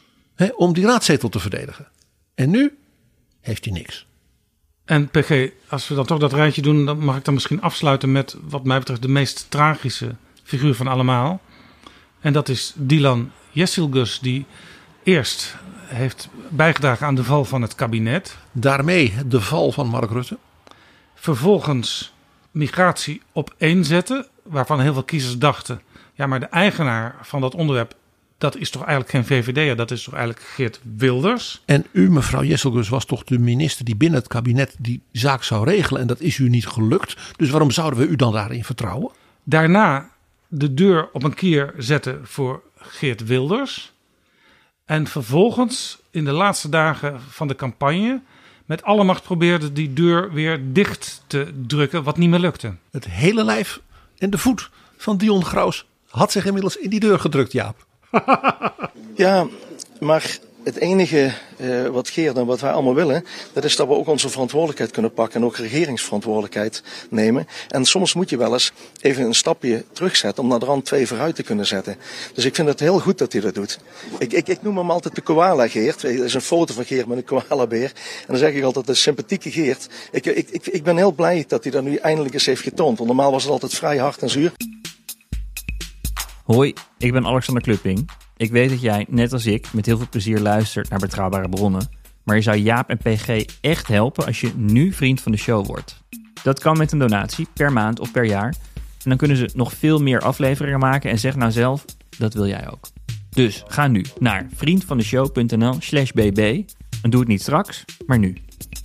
om die raadzetel te verdedigen. En nu heeft hij niks. En PG, als we dan toch dat rijtje doen, dan mag ik dan misschien afsluiten met wat mij betreft de meest tragische figuur van allemaal. En dat is Dylan Jesselgus, die eerst heeft bijgedragen aan de val van het kabinet. Daarmee de val van Mark Rutte. Vervolgens migratie op 1 zetten, waarvan heel veel kiezers dachten, ja, maar de eigenaar van dat onderwerp, dat is toch eigenlijk geen VVD'er, dat is toch eigenlijk Geert Wilders. En u, mevrouw Jesselgus, was toch de minister die binnen het kabinet die zaak zou regelen en dat is u niet gelukt. Dus waarom zouden we u dan daarin vertrouwen? Daarna de deur op een kier zetten voor Geert Wilders. En vervolgens in de laatste dagen van de campagne met alle macht probeerde die deur weer dicht te drukken, wat niet meer lukte. Het hele lijf en de voet van Dion Graus had zich inmiddels in die deur gedrukt, Jaap. Ja, maar Het enige wat Geert en wat wij allemaal willen, dat is dat we ook onze verantwoordelijkheid kunnen pakken en ook regeringsverantwoordelijkheid nemen. En soms moet je wel eens even een stapje terugzetten om naar de rand 2 vooruit te kunnen zetten. Dus ik vind het heel goed dat hij dat doet. Ik noem hem altijd de koala Geert. Er is een foto van Geert met een koalabeer. En dan zeg ik altijd de sympathieke Geert. Ik ben heel blij dat hij dat nu eindelijk eens heeft getoond. Want normaal was het altijd vrij hard en zuur. Hoi, ik ben Alexander Klupping. Ik weet dat jij, net als ik, met heel veel plezier luistert naar Betrouwbare Bronnen. Maar je zou Jaap en PG echt helpen als je nu vriend van de show wordt. Dat kan met een donatie, per maand of per jaar. En dan kunnen ze nog veel meer afleveringen maken en zeg nou zelf, dat wil jij ook. Dus ga nu naar vriendvandeshow.nl/bb en doe het niet straks, maar nu.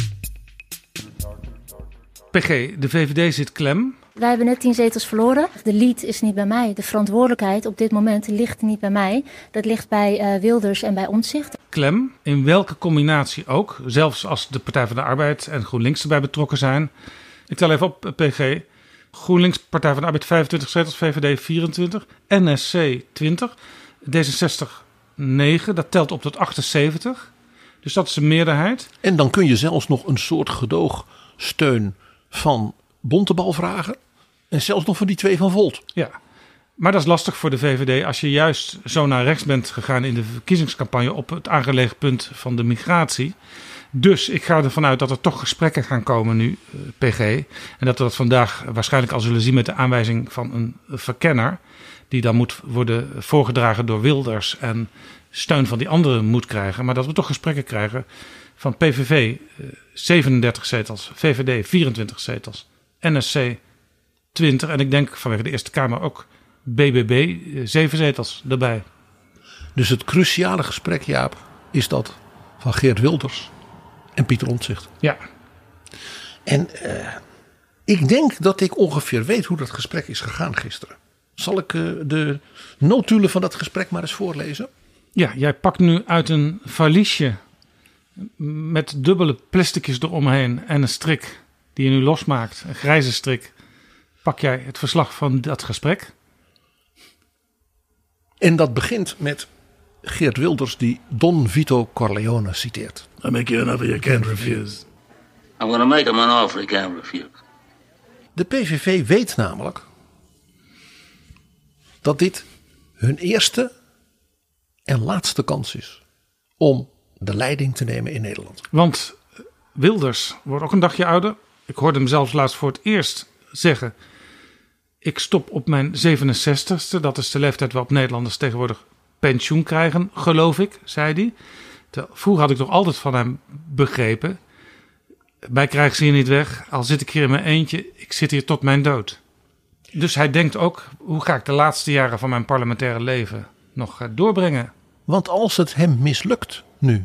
PG, de VVD zit klem. Wij hebben net 10 zetels verloren. De lead is niet bij mij. De verantwoordelijkheid op dit moment ligt niet bij mij. Dat ligt bij Wilders en bij Omtzigt. Klem, in welke combinatie ook. Zelfs als de Partij van de Arbeid en GroenLinks erbij betrokken zijn. Ik tel even op, PG. GroenLinks, Partij van de Arbeid 25 zetels, VVD 24, NSC 20, D66 9, dat telt op tot 78. Dus dat is een meerderheid. En dan kun je zelfs nog een soort gedoogsteun van Bontebal vragen. En zelfs nog van die 2 van Volt. Ja, maar dat is lastig voor de VVD als je juist zo naar rechts bent gegaan in de verkiezingscampagne op het aangelegen punt van de migratie. Dus ik ga ervan uit dat er toch gesprekken gaan komen nu, PG. En dat we dat vandaag waarschijnlijk al zullen zien met de aanwijzing van een verkenner. Die dan moet worden voorgedragen door Wilders en steun van die anderen moet krijgen. Maar dat we toch gesprekken krijgen van PVV 37 zetels, VVD 24 zetels, NSC 20. En ik denk vanwege de Eerste Kamer ook BBB 7 zetels erbij. Dus het cruciale gesprek, Jaap, is dat van Geert Wilders en Pieter Omtzigt. Ja. En ik denk dat ik ongeveer weet hoe dat gesprek is gegaan gisteren. Zal ik de notulen van dat gesprek maar eens voorlezen? Ja, jij pakt nu uit een valiesje met dubbele plasticjes eromheen en een strik die je nu losmaakt, een grijze strik. Pak jij het verslag van dat gesprek? En dat begint met Geert Wilders die Don Vito Corleone citeert. I make you an offer you can't refuse. I'm going to make him an offer he can't refuse. De PVV weet namelijk dat dit hun eerste en laatste kans is om de leiding te nemen in Nederland. Want Wilders wordt ook een dagje ouder. Ik hoorde hem zelfs laatst voor het eerst zeggen: ik stop op mijn 67ste. Dat is de leeftijd waarop Nederlanders tegenwoordig pensioen krijgen, geloof ik, zei hij. Vroeger had ik toch altijd van hem begrepen: mij krijgen ze hier niet weg, al zit ik hier in mijn eentje, ik zit hier tot mijn dood. Dus hij denkt ook, hoe ga ik de laatste jaren van mijn parlementaire leven nog doorbrengen? Want als het hem mislukt nu,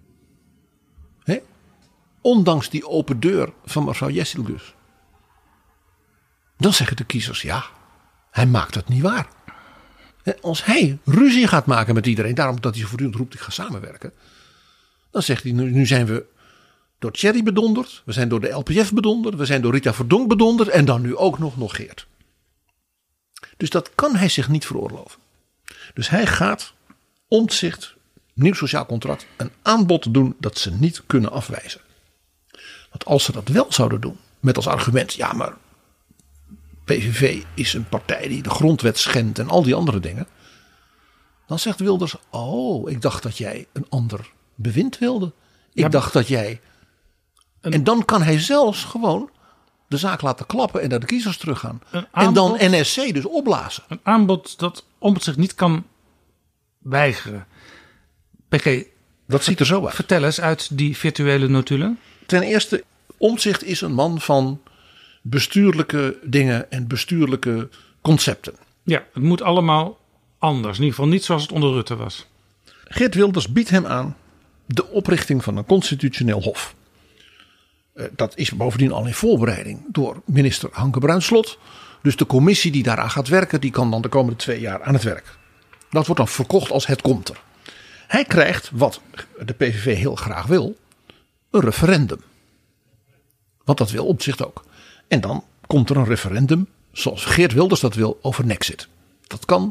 ondanks die open deur van mevrouw Jessil dus, dan zeggen de kiezers, ja, hij maakt het niet waar. Als hij ruzie gaat maken met iedereen, daarom dat hij zo voortdurend roept, ik ga samenwerken, dan zegt hij, nu zijn we door Thierry bedonderd, we zijn door de LPF bedonderd, we zijn door Rita Verdonk bedonderd en dan nu ook nog Geert. Dus dat kan hij zich niet veroorloven. Dus hij gaat Omtzigt, nieuw sociaal contract, een aanbod doen dat ze niet kunnen afwijzen. Want als ze dat wel zouden doen, met als argument, ja maar PVV is een partij die de grondwet schendt en al die andere dingen. Dan zegt Wilders, oh, ik dacht dat jij een ander bewind wilde. Ik dacht dat jij... En dan kan hij zelfs gewoon de zaak laten klappen en naar de kiezers teruggaan. En dan NSC dus opblazen. Een aanbod dat Omtzigt niet kan weigeren. PG, dat ziet er zo uit. Vertel eens uit die virtuele notulen. Ten eerste, Omtzigt is een man van bestuurlijke dingen en bestuurlijke concepten. Ja, het moet allemaal anders. In ieder geval niet zoals het onder Rutte was. Geert Wilders biedt hem aan de oprichting van een constitutioneel hof. Dat is bovendien al in voorbereiding door minister Hanke Bruinslot. Dus de commissie die daaraan gaat werken, die kan dan de komende 2 jaar aan het werk. Dat wordt dan verkocht als het komt er. Hij krijgt, wat de PVV heel graag wil, een referendum. Want dat wil Omtzigt ook. En dan komt er een referendum, zoals Geert Wilders dat wil, over Nexit. Dat kan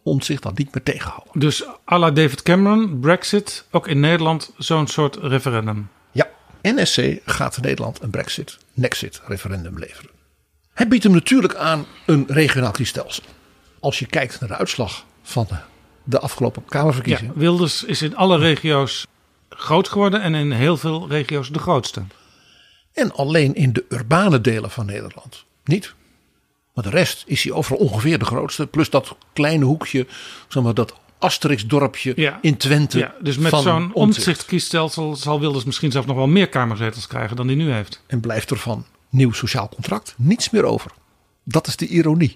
Omtzigt dat niet meer tegenhouden. Dus à la David Cameron, Brexit, ook in Nederland zo'n soort referendum. Ja, NSC gaat Nederland een Brexit-Nexit referendum leveren. Het biedt hem natuurlijk aan een regionaal kiesstelsel. Als je kijkt naar de uitslag van de afgelopen Kamerverkiezingen. Ja, Wilders is in alle regio's groot geworden en in heel veel regio's de grootste. En alleen in de urbane delen van Nederland niet. Maar de rest is hij overal ongeveer de grootste. Plus dat kleine hoekje, zeg maar, dat Asterix-dorpje in Twente. Ja, dus met zo'n Omtzigt-kiesstelsel zal Wilders misschien zelfs nog wel meer kamerzetels krijgen dan hij nu heeft. En blijft er van nieuw sociaal contract niets meer over. Dat is de ironie.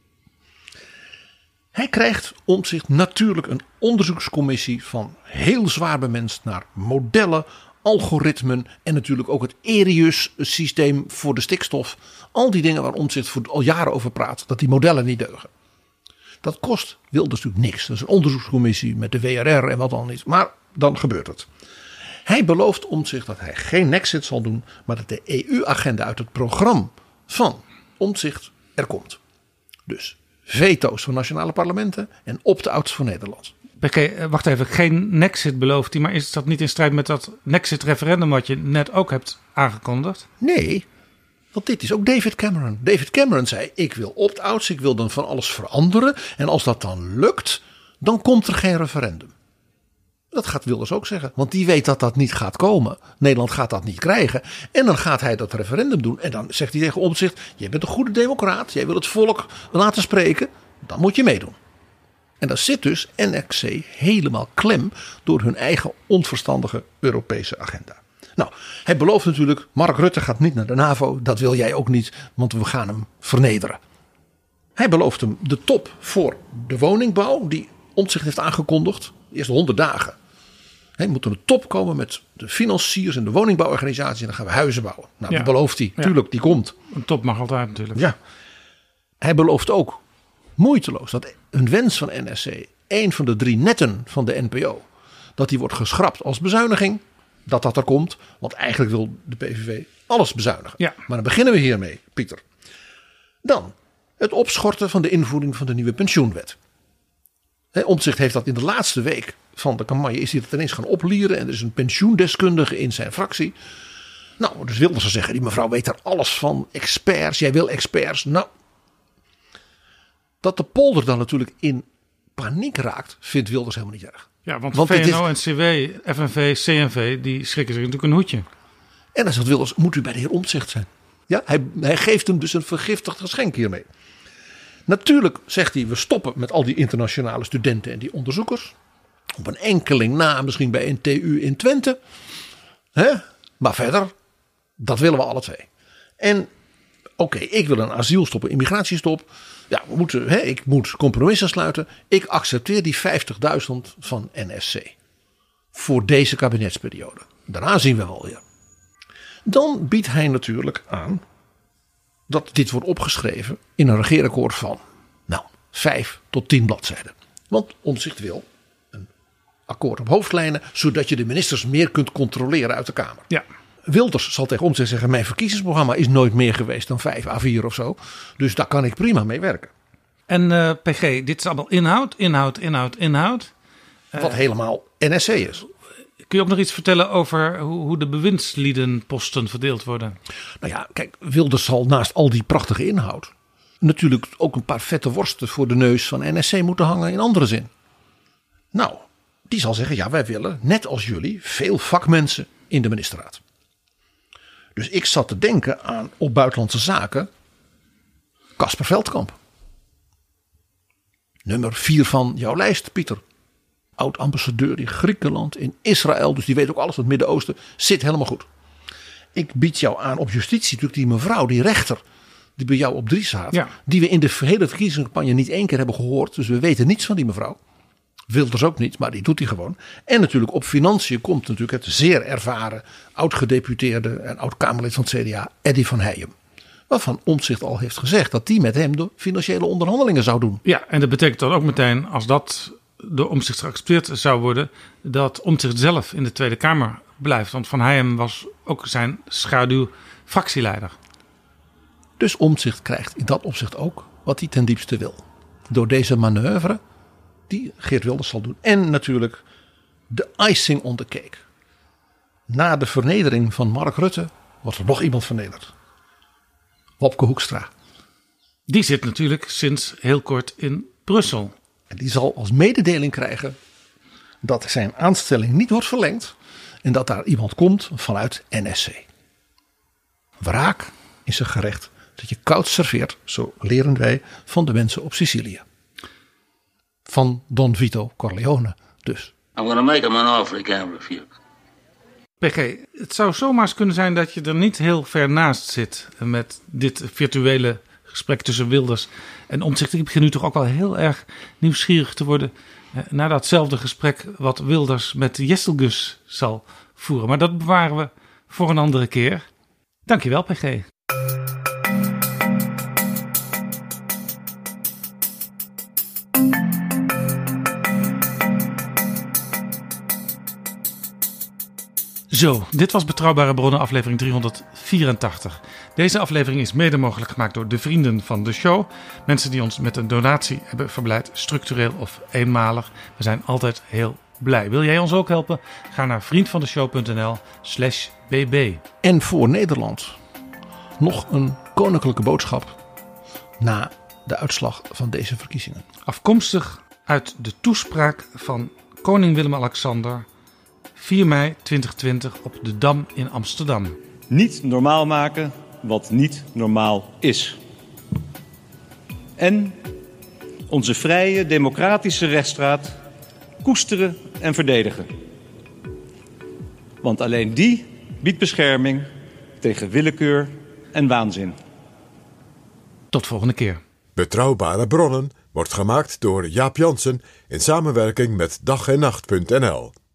Hij krijgt Omtzigt natuurlijk een onderzoekscommissie van heel zwaar bemenst naar modellen, algoritmen en natuurlijk ook het ERIUS-systeem voor de stikstof. Al die dingen waar Omtzigt al jaren over praat, dat die modellen niet deugen. Dat kost Wilders natuurlijk niks. Dat is een onderzoekscommissie met de WRR en wat dan niet. Maar dan gebeurt het. Hij belooft Omtzigt dat hij geen Nexit zal doen, maar dat de EU-agenda uit het programma van Omtzigt er komt. Dus veto's van nationale parlementen en opt-outs van Nederland. Wacht even, geen Nexit belooft hij, maar is dat niet in strijd met dat Nexit-referendum wat je net ook hebt aangekondigd? Nee, want dit is ook David Cameron. David Cameron zei, ik wil opt-outs, ik wil dan van alles veranderen. En als dat dan lukt, dan komt er geen referendum. Dat gaat Wilders ook zeggen, want die weet dat dat niet gaat komen. Nederland gaat dat niet krijgen. En dan gaat hij dat referendum doen. En dan zegt hij tegen Omtzigt, jij bent een goede democraat, jij wil het volk laten spreken, dan moet je meedoen. En daar zit dus NSC helemaal klem door hun eigen onverstandige Europese agenda. Nou, hij belooft natuurlijk, Mark Rutte gaat niet naar de NAVO. Dat wil jij ook niet, want we gaan hem vernederen. Hij belooft hem de top voor de woningbouw die Omtzigt heeft aangekondigd. De eerste 100 dagen. Hij moet er een top komen met de financiers en de woningbouworganisatie. En dan gaan we huizen bouwen. Nou, dat belooft hij. Tuurlijk, die komt. Een top mag altijd natuurlijk. Ja. Hij belooft ook moeiteloos dat een wens van NSC, een van de 3 netten van de NPO, dat die wordt geschrapt als bezuiniging. Dat er komt. Want eigenlijk wil de PVV alles bezuinigen. Ja. Maar dan beginnen we hiermee, Pieter. Dan het opschorten van de invoering van de nieuwe pensioenwet. Omtzigt heeft dat in de laatste week van de campagne is hij dat ineens gaan oplieren. En er is een pensioendeskundige in zijn fractie. Nou, dus wilden ze zeggen, die mevrouw weet er alles van. Experts, jij wil experts. Nou, dat de polder dan natuurlijk in paniek raakt, vindt Wilders helemaal niet erg. Ja, want VNO, NCW, FNV, CNV, die schrikken zich natuurlijk een hoedje. En dan zegt Wilders, moet u bij de heer Omtzigt zijn. Ja, hij geeft hem dus een vergiftigd geschenk hiermee. Natuurlijk zegt hij, we stoppen met al die internationale studenten en die onderzoekers. Op een enkeling na, misschien bij een TU in Twente. Maar verder, dat willen we alle twee. En oké, ik wil een asielstop, een immigratiestop. Ja, ik moet compromissen sluiten. Ik accepteer die 50.000 van NSC. Voor deze kabinetsperiode. Daarna zien we wel weer. Dan biedt hij natuurlijk aan dat dit wordt opgeschreven in een regeerakkoord van 5 tot 10 bladzijden. Want Omtzigt wil een akkoord op hoofdlijnen, zodat je de ministers meer kunt controleren uit de Kamer. Ja. Wilders zal tegen Omtzigt zeggen, mijn verkiezingsprogramma is nooit meer geweest dan 5 A4 of zo. Dus daar kan ik prima mee werken. En PG, dit is allemaal inhoud. Wat helemaal NSC is. Kun je ook nog iets vertellen over hoe de bewindsliedenposten verdeeld worden? Nou ja, kijk, Wilders zal naast al die prachtige inhoud natuurlijk ook een paar vette worsten voor de neus van NSC moeten hangen in andere zin. Nou, die zal zeggen, ja, wij willen, net als jullie, veel vakmensen in de ministerraad. Dus ik zat te denken aan op buitenlandse zaken Casper Veldkamp. Nummer 4 van jouw lijst, Pieter. Oud-ambassadeur in Griekenland, in Israël. Dus die weet ook alles van het Midden-Oosten. Zit helemaal goed. Ik bied jou aan op justitie natuurlijk die mevrouw, die rechter. Die bij jou op 3 staat. Ja. Die we in de hele verkiezingscampagne niet 1 keer hebben gehoord. Dus we weten niets van die mevrouw. Wilders ook niet, maar die doet hij gewoon. En natuurlijk op financiën komt natuurlijk het zeer ervaren oud-gedeputeerde en oud-Kamerlid van het CDA, Eddy van Heijem. Waarvan Omtzigt al heeft gezegd dat die met hem de financiële onderhandelingen zou doen. Ja, en dat betekent dan ook meteen, als dat door Omtzigt geaccepteerd zou worden, dat Omtzigt zelf in de Tweede Kamer blijft. Want Van Heijem was ook zijn schaduwfractieleider. Dus Omtzigt krijgt in dat opzicht ook wat hij ten diepste wil. Door deze manoeuvre die Geert Wilders zal doen. En natuurlijk de icing on the cake. Na de vernedering van Mark Rutte wordt er nog iemand vernederd. Wopke Hoekstra. Die zit natuurlijk sinds heel kort in Brussel. En die zal als mededeling krijgen dat zijn aanstelling niet wordt verlengd. En dat daar iemand komt vanuit NSC. Wraak is een gerecht dat je koud serveert, zo leren wij van de mensen op Sicilië. Van Don Vito Corleone dus. I'm going to make him an offer he can't refuse. PG, het zou zomaar eens kunnen zijn dat je er niet heel ver naast zit met dit virtuele gesprek tussen Wilders en Omtzigt. Ik begin nu toch ook wel heel erg nieuwsgierig te worden naar datzelfde gesprek wat Wilders met Jesselgus zal voeren. Maar dat bewaren we voor een andere keer. Dankjewel, PG. Zo, dit was Betrouwbare Bronnen, aflevering 384. Deze aflevering is mede mogelijk gemaakt door de vrienden van de show. Mensen die ons met een donatie hebben verblijd, structureel of eenmalig. We zijn altijd heel blij. Wil jij ons ook helpen? Ga naar vriendvandeshow.nl/bb. En voor Nederland nog een koninklijke boodschap na de uitslag van deze verkiezingen. Afkomstig uit de toespraak van koning Willem-Alexander 4 mei 2020 op de Dam in Amsterdam. Niet normaal maken wat niet normaal is. En onze vrije democratische rechtsstaat koesteren en verdedigen. Want alleen die biedt bescherming tegen willekeur en waanzin. Tot volgende keer. Betrouwbare Bronnen wordt gemaakt door Jaap Jansen in samenwerking met dag-en-nacht.nl.